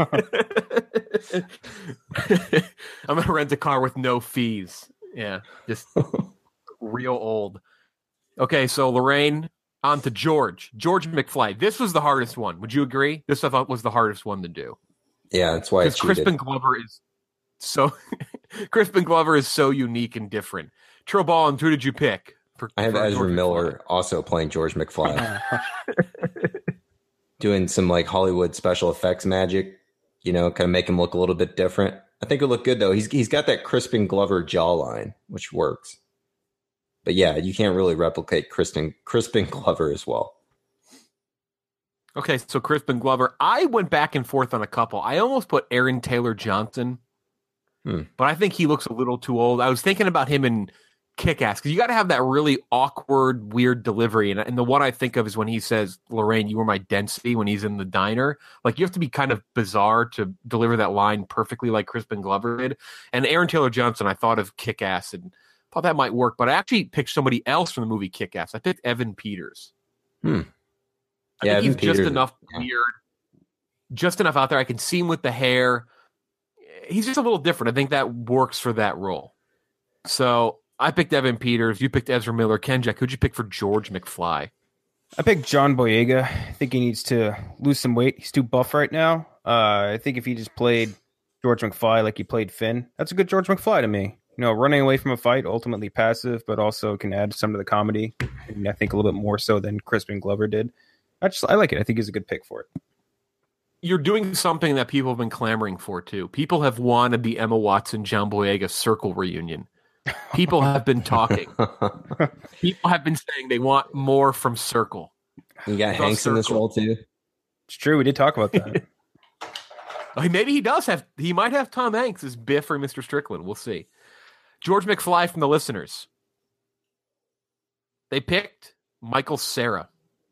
gonna rent a car with no fees. Yeah, just real old. Okay, so Lorraine, on to George McFly. This was the hardest one. Would you agree? This I thought was the hardest one to do. Yeah, that's why. Because Crispin Glover is so Crispin Glover is so unique and different. Trill Ballin, who did you pick? I have Ezra Miller also playing George McFly. Doing some like Hollywood special effects magic, kind of make him look a little bit different. I think it'll look good though. He's got that Crispin Glover jawline, which works. But yeah, you can't really replicate Crispin Glover as well. Okay, so Crispin Glover. I went back and forth on a couple. I almost put Aaron Taylor Johnson, but I think he looks a little too old. I was thinking about him in Kick-Ass because you got to have that really awkward, weird delivery. And the one I think of is when he says, "Lorraine, you were my density," when he's in the diner. Like, you have to be kind of bizarre to deliver that line perfectly like Crispin Glover did. And Aaron Taylor Johnson, I thought of Kick-Ass and thought that might work, but I actually picked somebody else from the movie Kick-Ass. I picked Evan Peters. Yeah, I think he's just enough weird, just enough out there. I can see him with the hair. He's just a little different. I think that works for that role. So I picked Evan Peters. You picked Ezra Miller. Kenjack, who'd you pick for George McFly? I picked John Boyega. I think he needs to lose some weight. He's too buff right now. I think if he just played George McFly like he played Finn, that's a good George McFly to me. Running away from a fight, ultimately passive, but also can add some to the comedy. And I think a little bit more so than Crispin Glover did. I like it. I think he's a good pick for it. You're doing something that people have been clamoring for, too. People have wanted the Emma Watson, John Boyega Circle reunion. People have been talking. People have been saying they want more from Circle. You got Hanks in this role, too? It's true. We did talk about that. Maybe he does have... He might have Tom Hanks as Biff or Mr. Strickland. We'll see. George McFly from the listeners. They picked Michael Cera.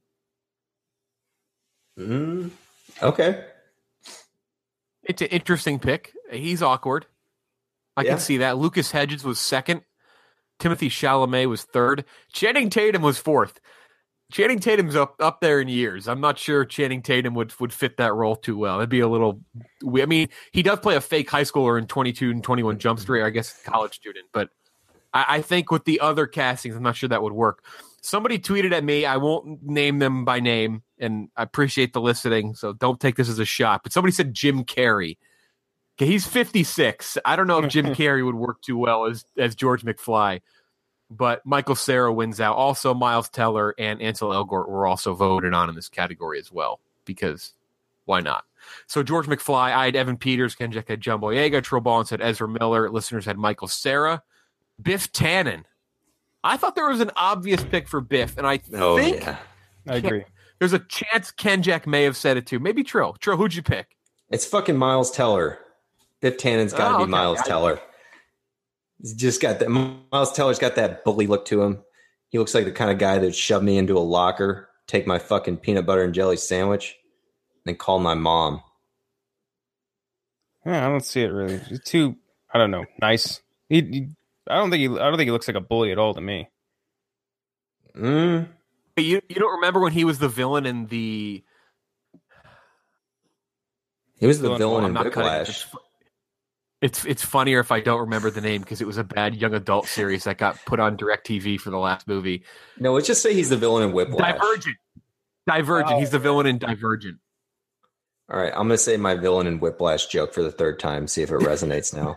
Okay. It's an interesting pick. He's awkward. I can see that. Lucas Hedges was second. Timothy Chalamet was third. Channing Tatum was fourth. Channing Tatum's up there in years. I'm not sure Channing Tatum would fit that role too well. It'd be a little... I mean, he does play a fake high schooler in 22 and 21 Jump Street, or I guess college student, but I think with the other castings, I'm not sure that would work. Somebody tweeted at me, I won't name them by name, and I appreciate the listening, so don't take this as a shot, but somebody said Jim Carrey. Okay, he's 56. I don't know if Jim Carrey would work too well as George McFly, but Michael Cera wins out. Also, Miles Teller and Ansel Elgort were also voted on in this category as well, because why not? So George McFly, I had Evan Peters, Kenjack had John Boyega, Trill Ballin said Ezra Miller, listeners had Michael Cera. Biff Tannen. I thought there was an obvious pick for Biff, and I think I agree. There's a chance Kenjack may have said it too. Maybe Trill. Trill, who'd you pick? It's fucking Miles Teller. Biff Tannen's got to be Miles Teller. He's just got that. Miles Teller's got that bully look to him. He looks like the kind of guy that'd shove me into a locker, take my fucking peanut butter and jelly sandwich, and then call my mom. Yeah, I don't see it really. He's too, I don't know, nice. I don't think he looks like a bully at all to me. You don't remember when he was the villain in the... He was the villain in Whiplash. It's funnier if I don't remember the name because it was a bad young adult series that got put on DirecTV for the last movie. No, let's just say he's the villain in Whiplash. Divergent. He's the villain in Divergent. All right, I'm going to say my villain in Whiplash joke for the third time, see if it resonates now.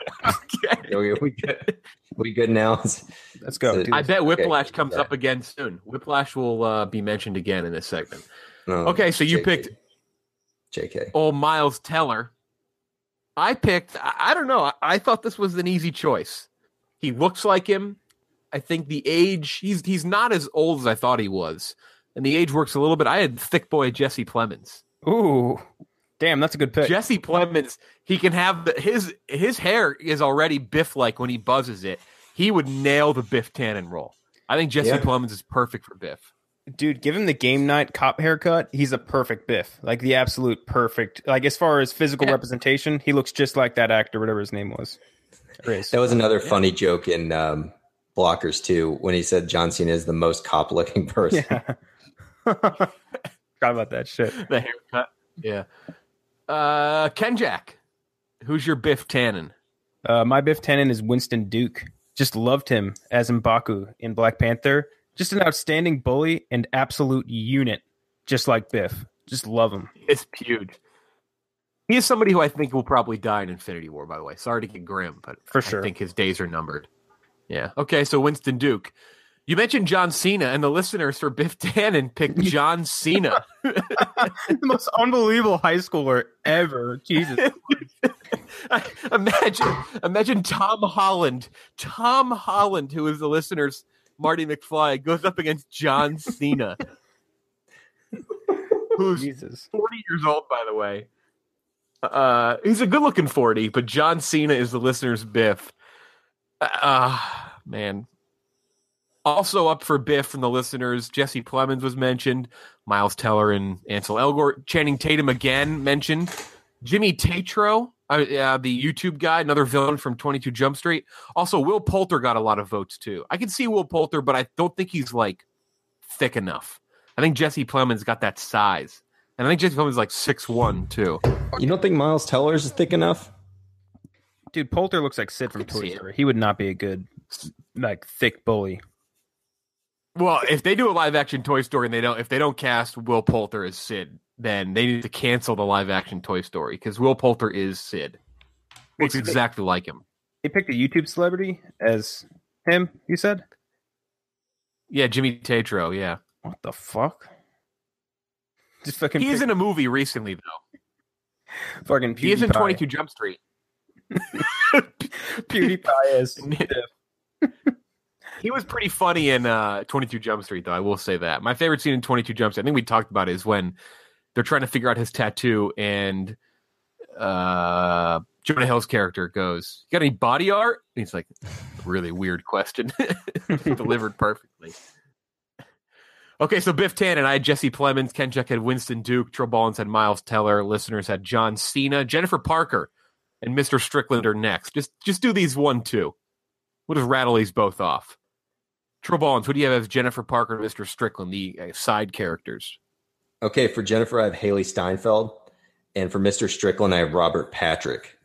We good now? Let's go. I bet Whiplash comes up again soon. Whiplash will be mentioned again in this segment. Okay, so you picked JK. Oh, Miles Teller. I don't know. I thought this was an easy choice. He looks like him. I think the age, he's not as old as I thought he was. And the age works a little bit. I had thick boy Jesse Plemons. Ooh. Damn, that's a good pick. Jesse Plemons, he can have his hair is already Biff-like when he buzzes it. He would nail the Biff Tannen role. I think Jesse Plemons is perfect for Biff. Dude, give him the game night cop haircut. He's a perfect Biff. Like the absolute perfect. Like as far as physical representation, he looks just like that actor, whatever his name was. That was another funny joke in Blockers too, when he said John Cena is the most cop-looking person. Yeah. Forgot about that shit. The haircut. Yeah. Ken Jack, who's your Biff Tannen? My Biff Tannen is Winston Duke. Just loved him as M'Baku in Black Panther. Just an outstanding bully and absolute unit, just like Biff. Just love him. It's huge. He is somebody who I think will probably die in Infinity War, by the way. Sorry to get grim, but for sure. I think his days are numbered. Yeah. Okay, so Winston Duke. You mentioned John Cena, and the listeners for Biff Tannen picked John Cena. The most unbelievable high schooler ever. Jesus. Imagine Tom Holland. Tom Holland, who is the listeners' Marty McFly, goes up against John Cena. Who's 40 years old, by the way. He's a good-looking 40, but John Cena is the listener's Biff. Man. Also up for Biff from the listeners, Jesse Plemons was mentioned, Miles Teller and Ansel Elgort, Channing Tatum again mentioned, Jimmy Tatro, the YouTube guy, another villain from 22 Jump Street. Also, Will Poulter got a lot of votes too. I can see Will Poulter, but I don't think he's like thick enough. I think Jesse Plemons got that size, and I think Jesse Plemons is like 6'1" too. You don't think Miles Teller is thick enough? Dude, Poulter looks like Sid from Toy Story. He would not be a good, like, thick bully. Well, if they do a live action Toy Story and if they don't cast Will Poulter as Sid, then they need to cancel the live action Toy Story because Will Poulter is Sid. Looks exactly like him. They picked a YouTube celebrity as him, you said? Yeah, Jimmy Tatro, yeah. What the fuck? Just fucking He's in a movie recently, though. Fucking PewDiePie. He is in 22 Jump Street. PewDiePie is. He was pretty funny in 22 Jump Street, though. I will say that. My favorite scene in 22 Jump Street, I think we talked about it, is when they're trying to figure out his tattoo, and Jonah Hill's character goes, "You got any body art?" And he's like, "Really weird question." Delivered perfectly. Okay, so Biff Tannen, I had Jesse Plemons, Ken Jack had Winston Duke, Trill Ballins had Miles Teller, listeners had John Cena, Jennifer Parker, and Mr. Strickland are next. Just do these 1-2. We'll just rattle these both off. Trill Ballins, who do you have as Jennifer Parker and Mr. Strickland, the side characters? Okay, for Jennifer, I have Haley Steinfeld. And for Mr. Strickland, I have Robert Patrick.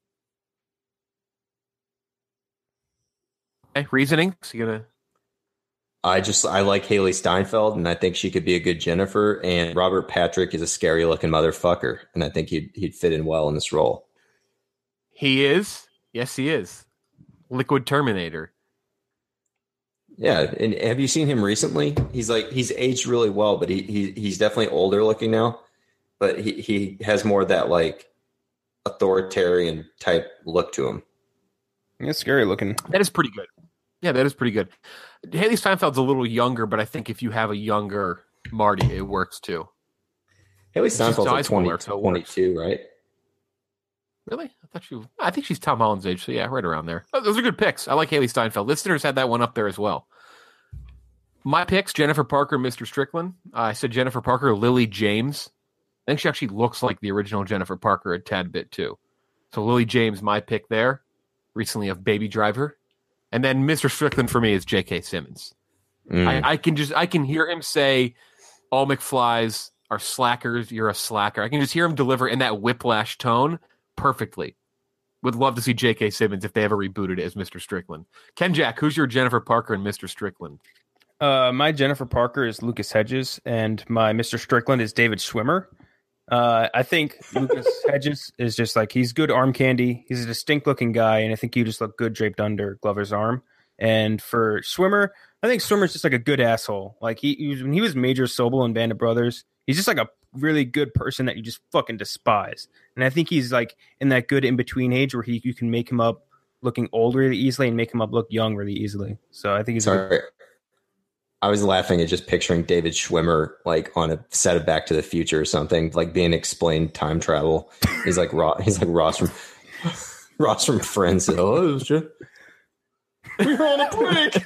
Okay, reasoning? So you gonna... I like Haley Steinfeld, and I think she could be a good Jennifer. And Robert Patrick is a scary looking motherfucker, and I think he'd fit in well in this role. He is. Yes, he is. Liquid Terminator. Yeah, and have you seen him recently? He's aged really well, but he's definitely older looking now. But he has more of that like authoritarian type look to him. Yeah, scary looking. That is pretty good. Yeah, that is pretty good. Haley Steinfeld's a little younger, but I think if you have a younger Marty, it works too. Haley Steinfeld's like 22, right? Really? I think she's Tom Holland's age, so yeah, right around there. Oh, those are good picks. I like Haley Steinfeld. Listeners had that one up there as well. My picks, Jennifer Parker, Mr. Strickland. I said Jennifer Parker, Lily James. I think she actually looks like the original Jennifer Parker a tad bit too. So Lily James, my pick there. Recently of Baby Driver. And then Mr. Strickland for me is J.K. Simmons. I can hear him say, all McFlys are slackers, you're a slacker. I can just hear him deliver in that whiplash tone perfectly. Would love to see J.K. Simmons if they ever rebooted it as Mr. Strickland. Ken Jack, who's your Jennifer Parker and Mr. Strickland? My Jennifer Parker is Lucas Hedges, and my Mr. Strickland is David Schwimmer. I think Lucas Hedges is just like, he's good arm candy. He's a distinct looking guy, and I think you just look good draped under Glover's arm. And for Schwimmer, I think Schwimmer's just like a good asshole. Like when he was Major Sobel in Band of Brothers, He's just like a really good person that you just fucking despise. And I think he's like in that good in between age where you can make him up looking old really easily and make him up look young really easily. So I think he's sorry. I was laughing at just picturing David Schwimmer like on a set of Back to the Future or something, like being explained time travel. He's like Ross from Friends. Hello, we were on a break.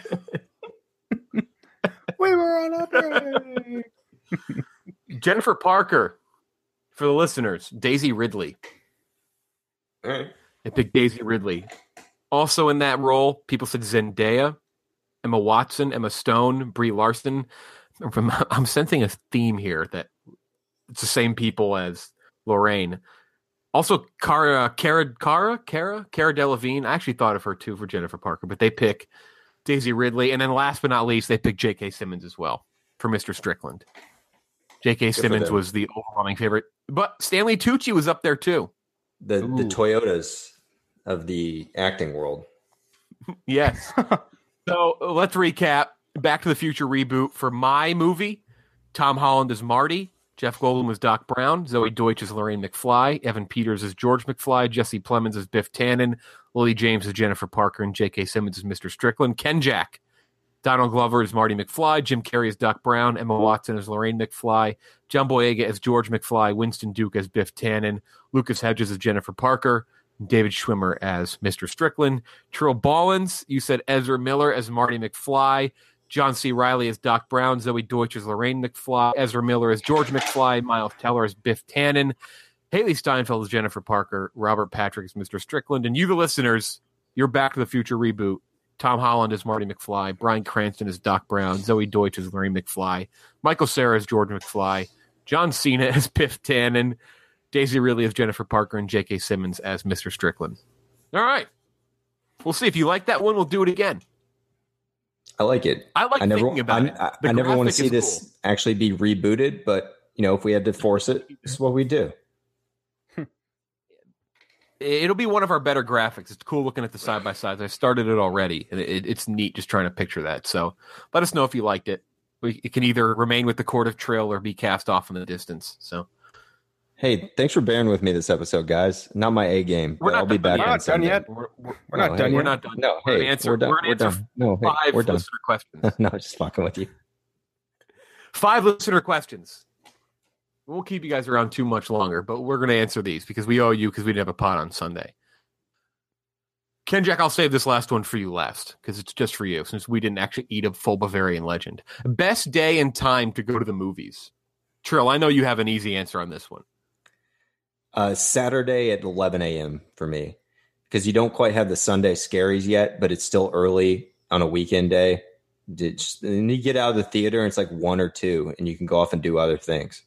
We were on a break. Jennifer Parker, for the listeners, Daisy Ridley. I picked Daisy Ridley. Also in that role, people said Zendaya, Emma Watson, Emma Stone, Brie Larson. I'm sensing a theme here that it's the same people as Lorraine. Also, Cara Delevingne. I actually thought of her too for Jennifer Parker, but they pick Daisy Ridley. And then last but not least, they pick J.K. Simmons as well for Mr. Strickland. J.K. Simmons was the overwhelming favorite. But Stanley Tucci was up there too. The Toyotas of the acting world. Yes. So let's recap. Back to the Future reboot. For my movie, Tom Holland is Marty. Jeff Goldblum was Doc Brown. Zoe Deutsch is Lorraine McFly. Evan Peters is George McFly. Jesse Plemons is Biff Tannen. Lily James is Jennifer Parker. And J.K. Simmons is Mr. Strickland. Ken Jack. Donald Glover is Marty McFly. Jim Carrey is Doc Brown. Emma Watson is Lorraine McFly. John Boyega as George McFly. Winston Duke as Biff Tannen. Lucas Hedges as Jennifer Parker. David Schwimmer as Mr. Strickland. Trill Ballins, you said Ezra Miller as Marty McFly. John C. Reilly as Doc Brown. Zoe Deutsch as Lorraine McFly. Ezra Miller as George McFly. Miles Teller as Biff Tannen. Haley Steinfeld as Jennifer Parker. Robert Patrick as Mr. Strickland. And you, the listeners, your Back to the Future reboot. Tom Holland as Marty McFly. Bryan Cranston as Doc Brown. Zoe Deutsch as Lorraine McFly. Michael Cera as George McFly. John Cena as Biff Tannen. Daisy Ridley as Jennifer Parker. And J.K. Simmons as Mr. Strickland. All right. We'll see. If you like that one, we'll do it again. I like it. I like thinking about it. I never want to see this actually be rebooted, but if we had to force it, this is what we do. It'll be one of our better graphics. It's cool looking at the side-by-sides. I started it already, and it's neat just trying to picture that. So let us know if you liked it. It can either remain with the court of Trill or be cast off in the distance. So, hey, thanks for bearing with me this episode, guys. Not my A game. I'll be back on Sunday. Yet. We're not done yet. We're not done. No, we're hey, answer, we're done. We're done. No, hey, 5 we're done. listener questions. No, just fucking with you. 5 listener questions. We won't keep you guys around too much longer, but we're going to answer these because we owe you because we didn't have a pod on Sunday. Ken Jack, I'll save this last one for you last because it's just for you since we didn't actually eat a full Bavarian Legend. Best day and time to go to the movies. Trill, I know you have an easy answer on this one. Saturday at 11 a.m. for me because you don't quite have the Sunday scaries yet, but it's still early on a weekend day. And you get out of the theater and it's like 1 or 2 and you can go off and do other things.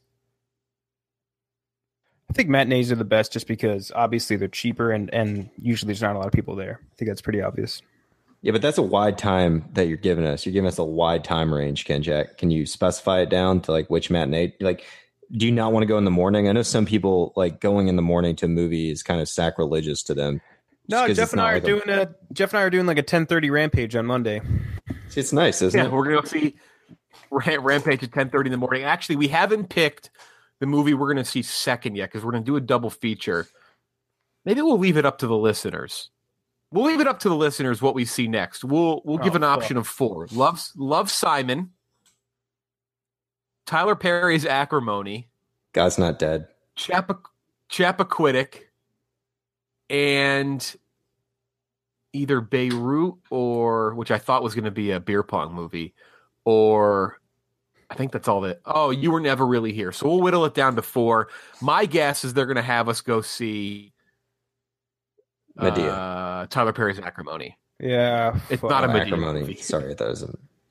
I think matinees are the best just because obviously they're cheaper and usually there's not a lot of people there. I think that's pretty obvious. Yeah, but that's a wide time that you're giving us. You're giving us a wide time range, Ken Jack. Can you specify it down to like which matinee? Like, do you not want to go in the morning? I know some people like going in the morning to a movie is kind of sacrilegious to them. No, Jeff and I are doing like a 10:30 Rampage on Monday. It's nice, isn't it? We're going to see Rampage at 10:30 in the morning. Actually, we haven't picked the movie we're going to see second yet because we're going to do a double feature. Maybe we'll leave it up to the listeners. We'll leave it up to the listeners what we see next. We'll give an option of 4. Love Simon, Tyler Perry's Acrimony, God's Not Dead, Chappaquiddick, and either Beirut or, which I thought was going to be a beer pong movie, or I think that's all that. Oh, You Were Never Really Here. So we'll whittle it down to 4. My guess is they're going to have us go see Medea. Tyler Perry's Acrimony. Yeah. It's not a Medea Acrimony. movie. Sorry, that was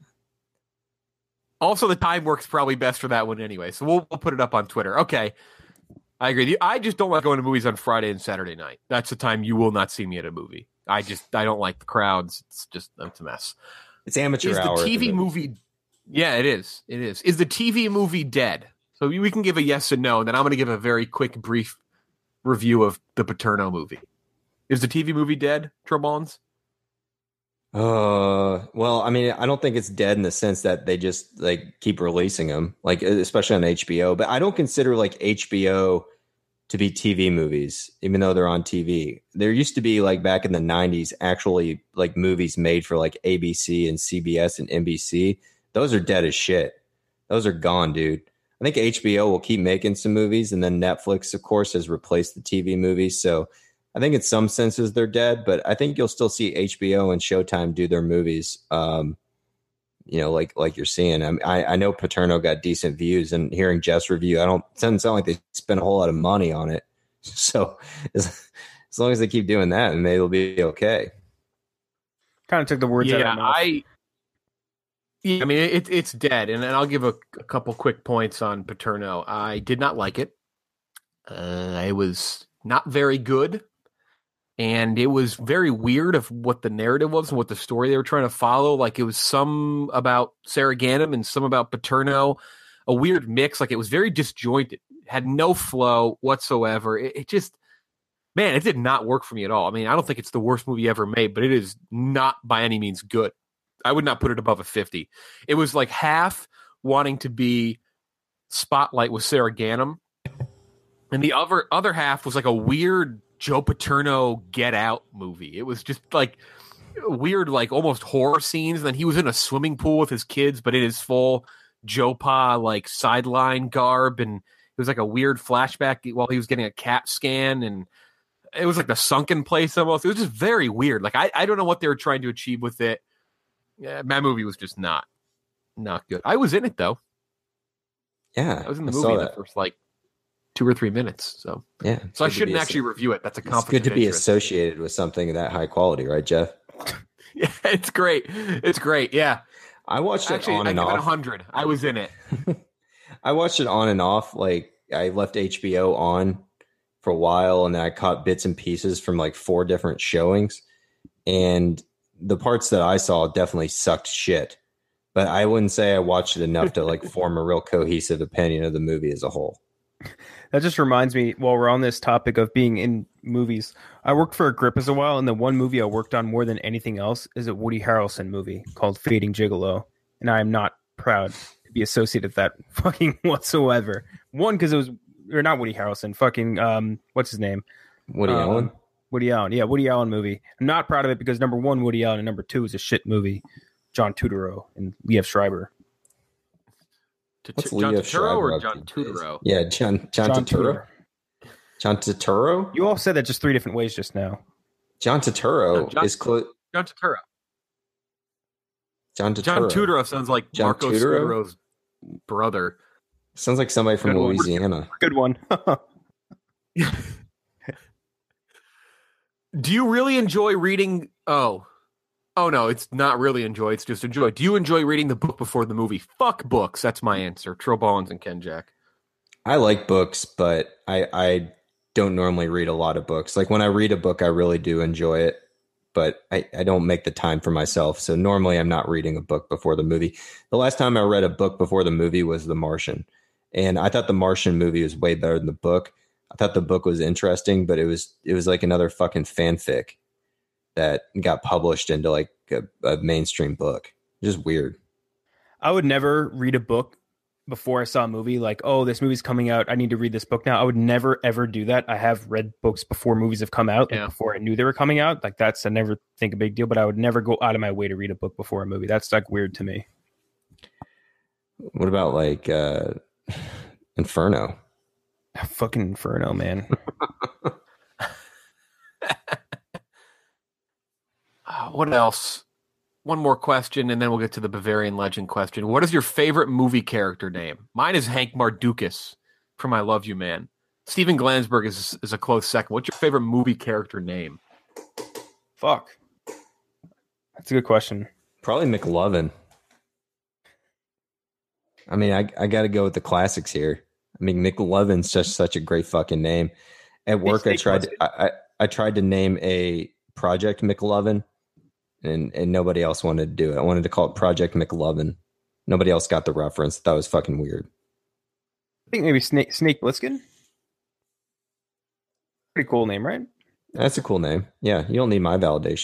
Also, the time works probably best for that one anyway. So we'll put it up on Twitter. Okay. I agree with you. I just don't like going to movies on Friday and Saturday night. That's the time you will not see me at a movie. I don't like the crowds. It's a mess. It's amateur hour. Is the TV movie... Yeah, it is. It is. Is the TV movie dead? So we can give a yes and no, and then I'm going to give a very quick, brief review of the Paterno movie. Is the TV movie dead, Trebons? Well, I mean, I don't think it's dead in the sense that they just like keep releasing them, like especially on HBO. But I don't consider like HBO to be TV movies, even though they're on TV. There used to be like back in the 90s, actually like movies made for like ABC and CBS and NBC. Those are dead as shit. Those are gone, dude. I think HBO will keep making some movies, and then Netflix, of course, has replaced the TV movies. So I think in some senses they're dead, but I think you'll still see HBO and Showtime do their movies. Like you're seeing. I know Paterno got decent views, and hearing Jeff's review, it doesn't sound like they spent a whole lot of money on it. So as long as they keep doing that, maybe it'll be okay. Kind of took the words out of my mouth. I mean, it's dead, and I'll give a couple quick points on Paterno. I did not like it. It was not very good, and it was very weird of what the narrative was and what the story they were trying to follow. Like, it was some about Sarah Ganem and some about Paterno, a weird mix. Like, it was very disjointed, had no flow whatsoever. It just, man, it did not work for me at all. I mean, I don't think it's the worst movie ever made, but it is not by any means good. I would not put it above a 50. It was like half wanting to be Spotlight with Sarah Ganem, and the other half was like a weird Joe Paterno Get Out movie. It was just like weird, like almost horror scenes. And then he was in a swimming pool with his kids, but in his full Joe Pa like sideline garb, and it was like a weird flashback while he was getting a CAT scan, and it was like the Sunken Place almost. It was just very weird. Like I don't know what they were trying to achieve with it. Yeah, that movie was just not good. I was in it though. Yeah, I was in the movie in the first like 2 or 3 minutes. So yeah, so I shouldn't actually review it. That's a conflict. It's good to be associated with something of that high quality, right, Jeff? Yeah, it's great. It's great. Yeah, I watched it on and off. I give it 100. I was in it. I watched it on and off. Like, I left HBO on for a while, and then I caught bits and pieces from like 4 different showings, and the parts that I saw definitely sucked shit, but I wouldn't say I watched it enough to like form a real cohesive opinion of the movie as a whole. That just reminds me, while we're on this topic of being in movies, I worked for Agrippa as a while, and the one movie I worked on more than anything else is a Woody Harrelson movie called Fading Gigolo, and I am not proud to be associated with that fucking whatsoever. One, because it was, or not Woody Harrelson, fucking, what's his name? Woody Allen? Woody Allen. Yeah, Woody Allen movie. I'm not proud of it because number 1, Woody Allen, and number 2 is a shit movie. John Turturro and Liev Schreiber. John Turturro or John Turturro? Yeah, John Turturro. John Turturro? You all said that just 3 different ways just now. John Turturro is close. John Turturro. John Turturro. John Turturro sounds like Marco Turturro's brother. Sounds like somebody from Louisiana. Good one. Do you really enjoy reading? Oh no, it's not really enjoy. It's just enjoy. Do you enjoy reading the book before the movie? Fuck books. That's my answer. Trill Ballins and Ken Jack. I like books, but I don't normally read a lot of books. Like, when I read a book, I really do enjoy it, but I don't make the time for myself. So normally I'm not reading a book before the movie. The last time I read a book before the movie was The Martian. And I thought The Martian movie was way better than the book. I thought the book was interesting, but it was like another fucking fanfic that got published into like a mainstream book. Just weird. I would never read a book before I saw a movie. Like, oh, this movie's coming out, I need to read this book now. I would never ever do that. I have read books before movies have come out, like before I knew they were coming out. Like, that's, I never think a big deal, but I would never go out of my way to read a book before a movie. That's like weird to me. What about like Inferno? Fucking Inferno, man. What else? One more question, and then we'll get to the Bavarian Legend question. What is your favorite movie character name? Mine is Hank Mardukas from I Love You, Man. Steven Glansberg is a close second. What's your favorite movie character name? Fuck. That's a good question. Probably McLovin. I mean, I got to go with the classics here. I mean, McLovin's just such a great fucking name. At work, I tried to name a Project McLovin, and nobody else wanted to do it. I wanted to call it Project McLovin. Nobody else got the reference. That was fucking weird. I think maybe Snake Plissken. Pretty cool name, right? That's a cool name. Yeah, you don't need my validation.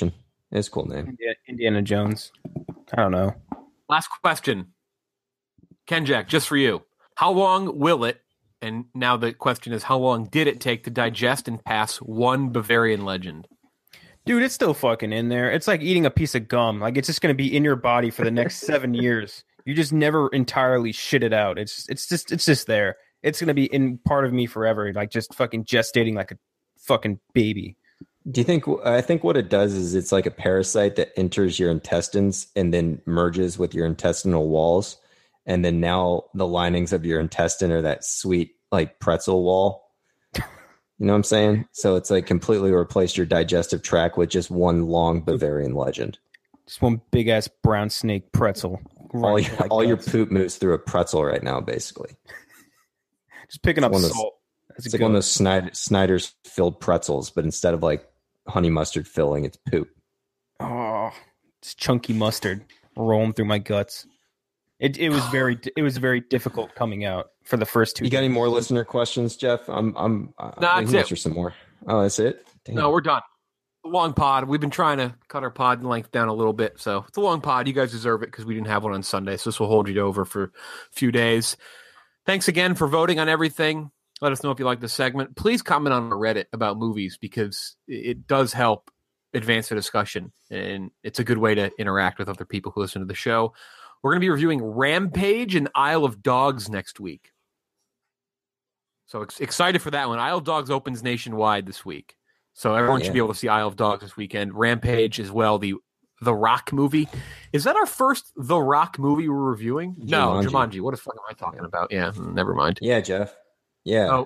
It's a cool name. Indiana Jones. I don't know. Last question. Ken Jack, just for you. How long will it, and now the question is, how long did it take to digest and pass one Bavarian Legend? Dude, it's still fucking in there. It's like eating a piece of gum. Like, it's just going to be in your body for the next 7 years. You just never entirely shit it out. It's just there. It's going to be in part of me forever. Like, just fucking gestating like a fucking baby. Do you think? I think what it does is it's like a parasite that enters your intestines and then merges with your intestinal walls, and then now the linings of your intestine are that sweet like pretzel wall. You know what I'm saying? So it's like completely replaced your digestive tract with just one long Bavarian Legend. Just one big ass brown snake pretzel. All your poop moves through a pretzel right now, basically. Just picking up salt. It's like one of those Snyder's filled pretzels, but instead of like honey mustard filling, it's poop. Oh, it's chunky mustard rolling through my guts. It was very difficult coming out for the first 2. You got any more listener questions, Jeff? We can answer some more. Oh, that's it? Damn. No, we're done. Long pod. We've been trying to cut our pod length down a little bit, so it's a long pod. You guys deserve it because we didn't have one on Sunday, so this will hold you over for a few days. Thanks again for voting on everything. Let us know if you like the segment. Please comment on Reddit about movies because it does help advance the discussion, and it's a good way to interact with other people who listen to the show. We're going to be reviewing Rampage and Isle of Dogs next week. So excited for that one. Isle of Dogs opens nationwide this week. So everyone should be able to see Isle of Dogs this weekend. Rampage as well, the Rock movie. Is that our first The Rock movie we're reviewing? No, Jumanji. What the fuck am I talking about? Yeah, never mind. Yeah, Jeff. Yeah. Oh.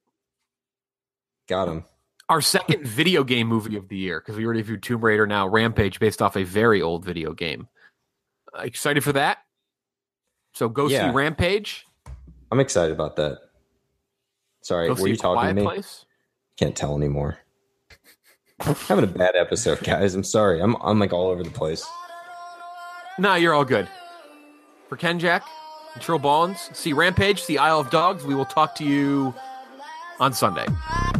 Got him. Our second video game movie of the year, because we already reviewed Tomb Raider, now Rampage, based off a very old video game. Excited for that? So go see Rampage. I'm excited about that. Sorry, were you talking to me? Place? Can't tell anymore. Having a bad episode, guys. I'm sorry. I'm like all over the place. No, you're all good. For Ken Jack and Trill Ballins, see Rampage, see Isle of Dogs. We will talk to you on Sunday.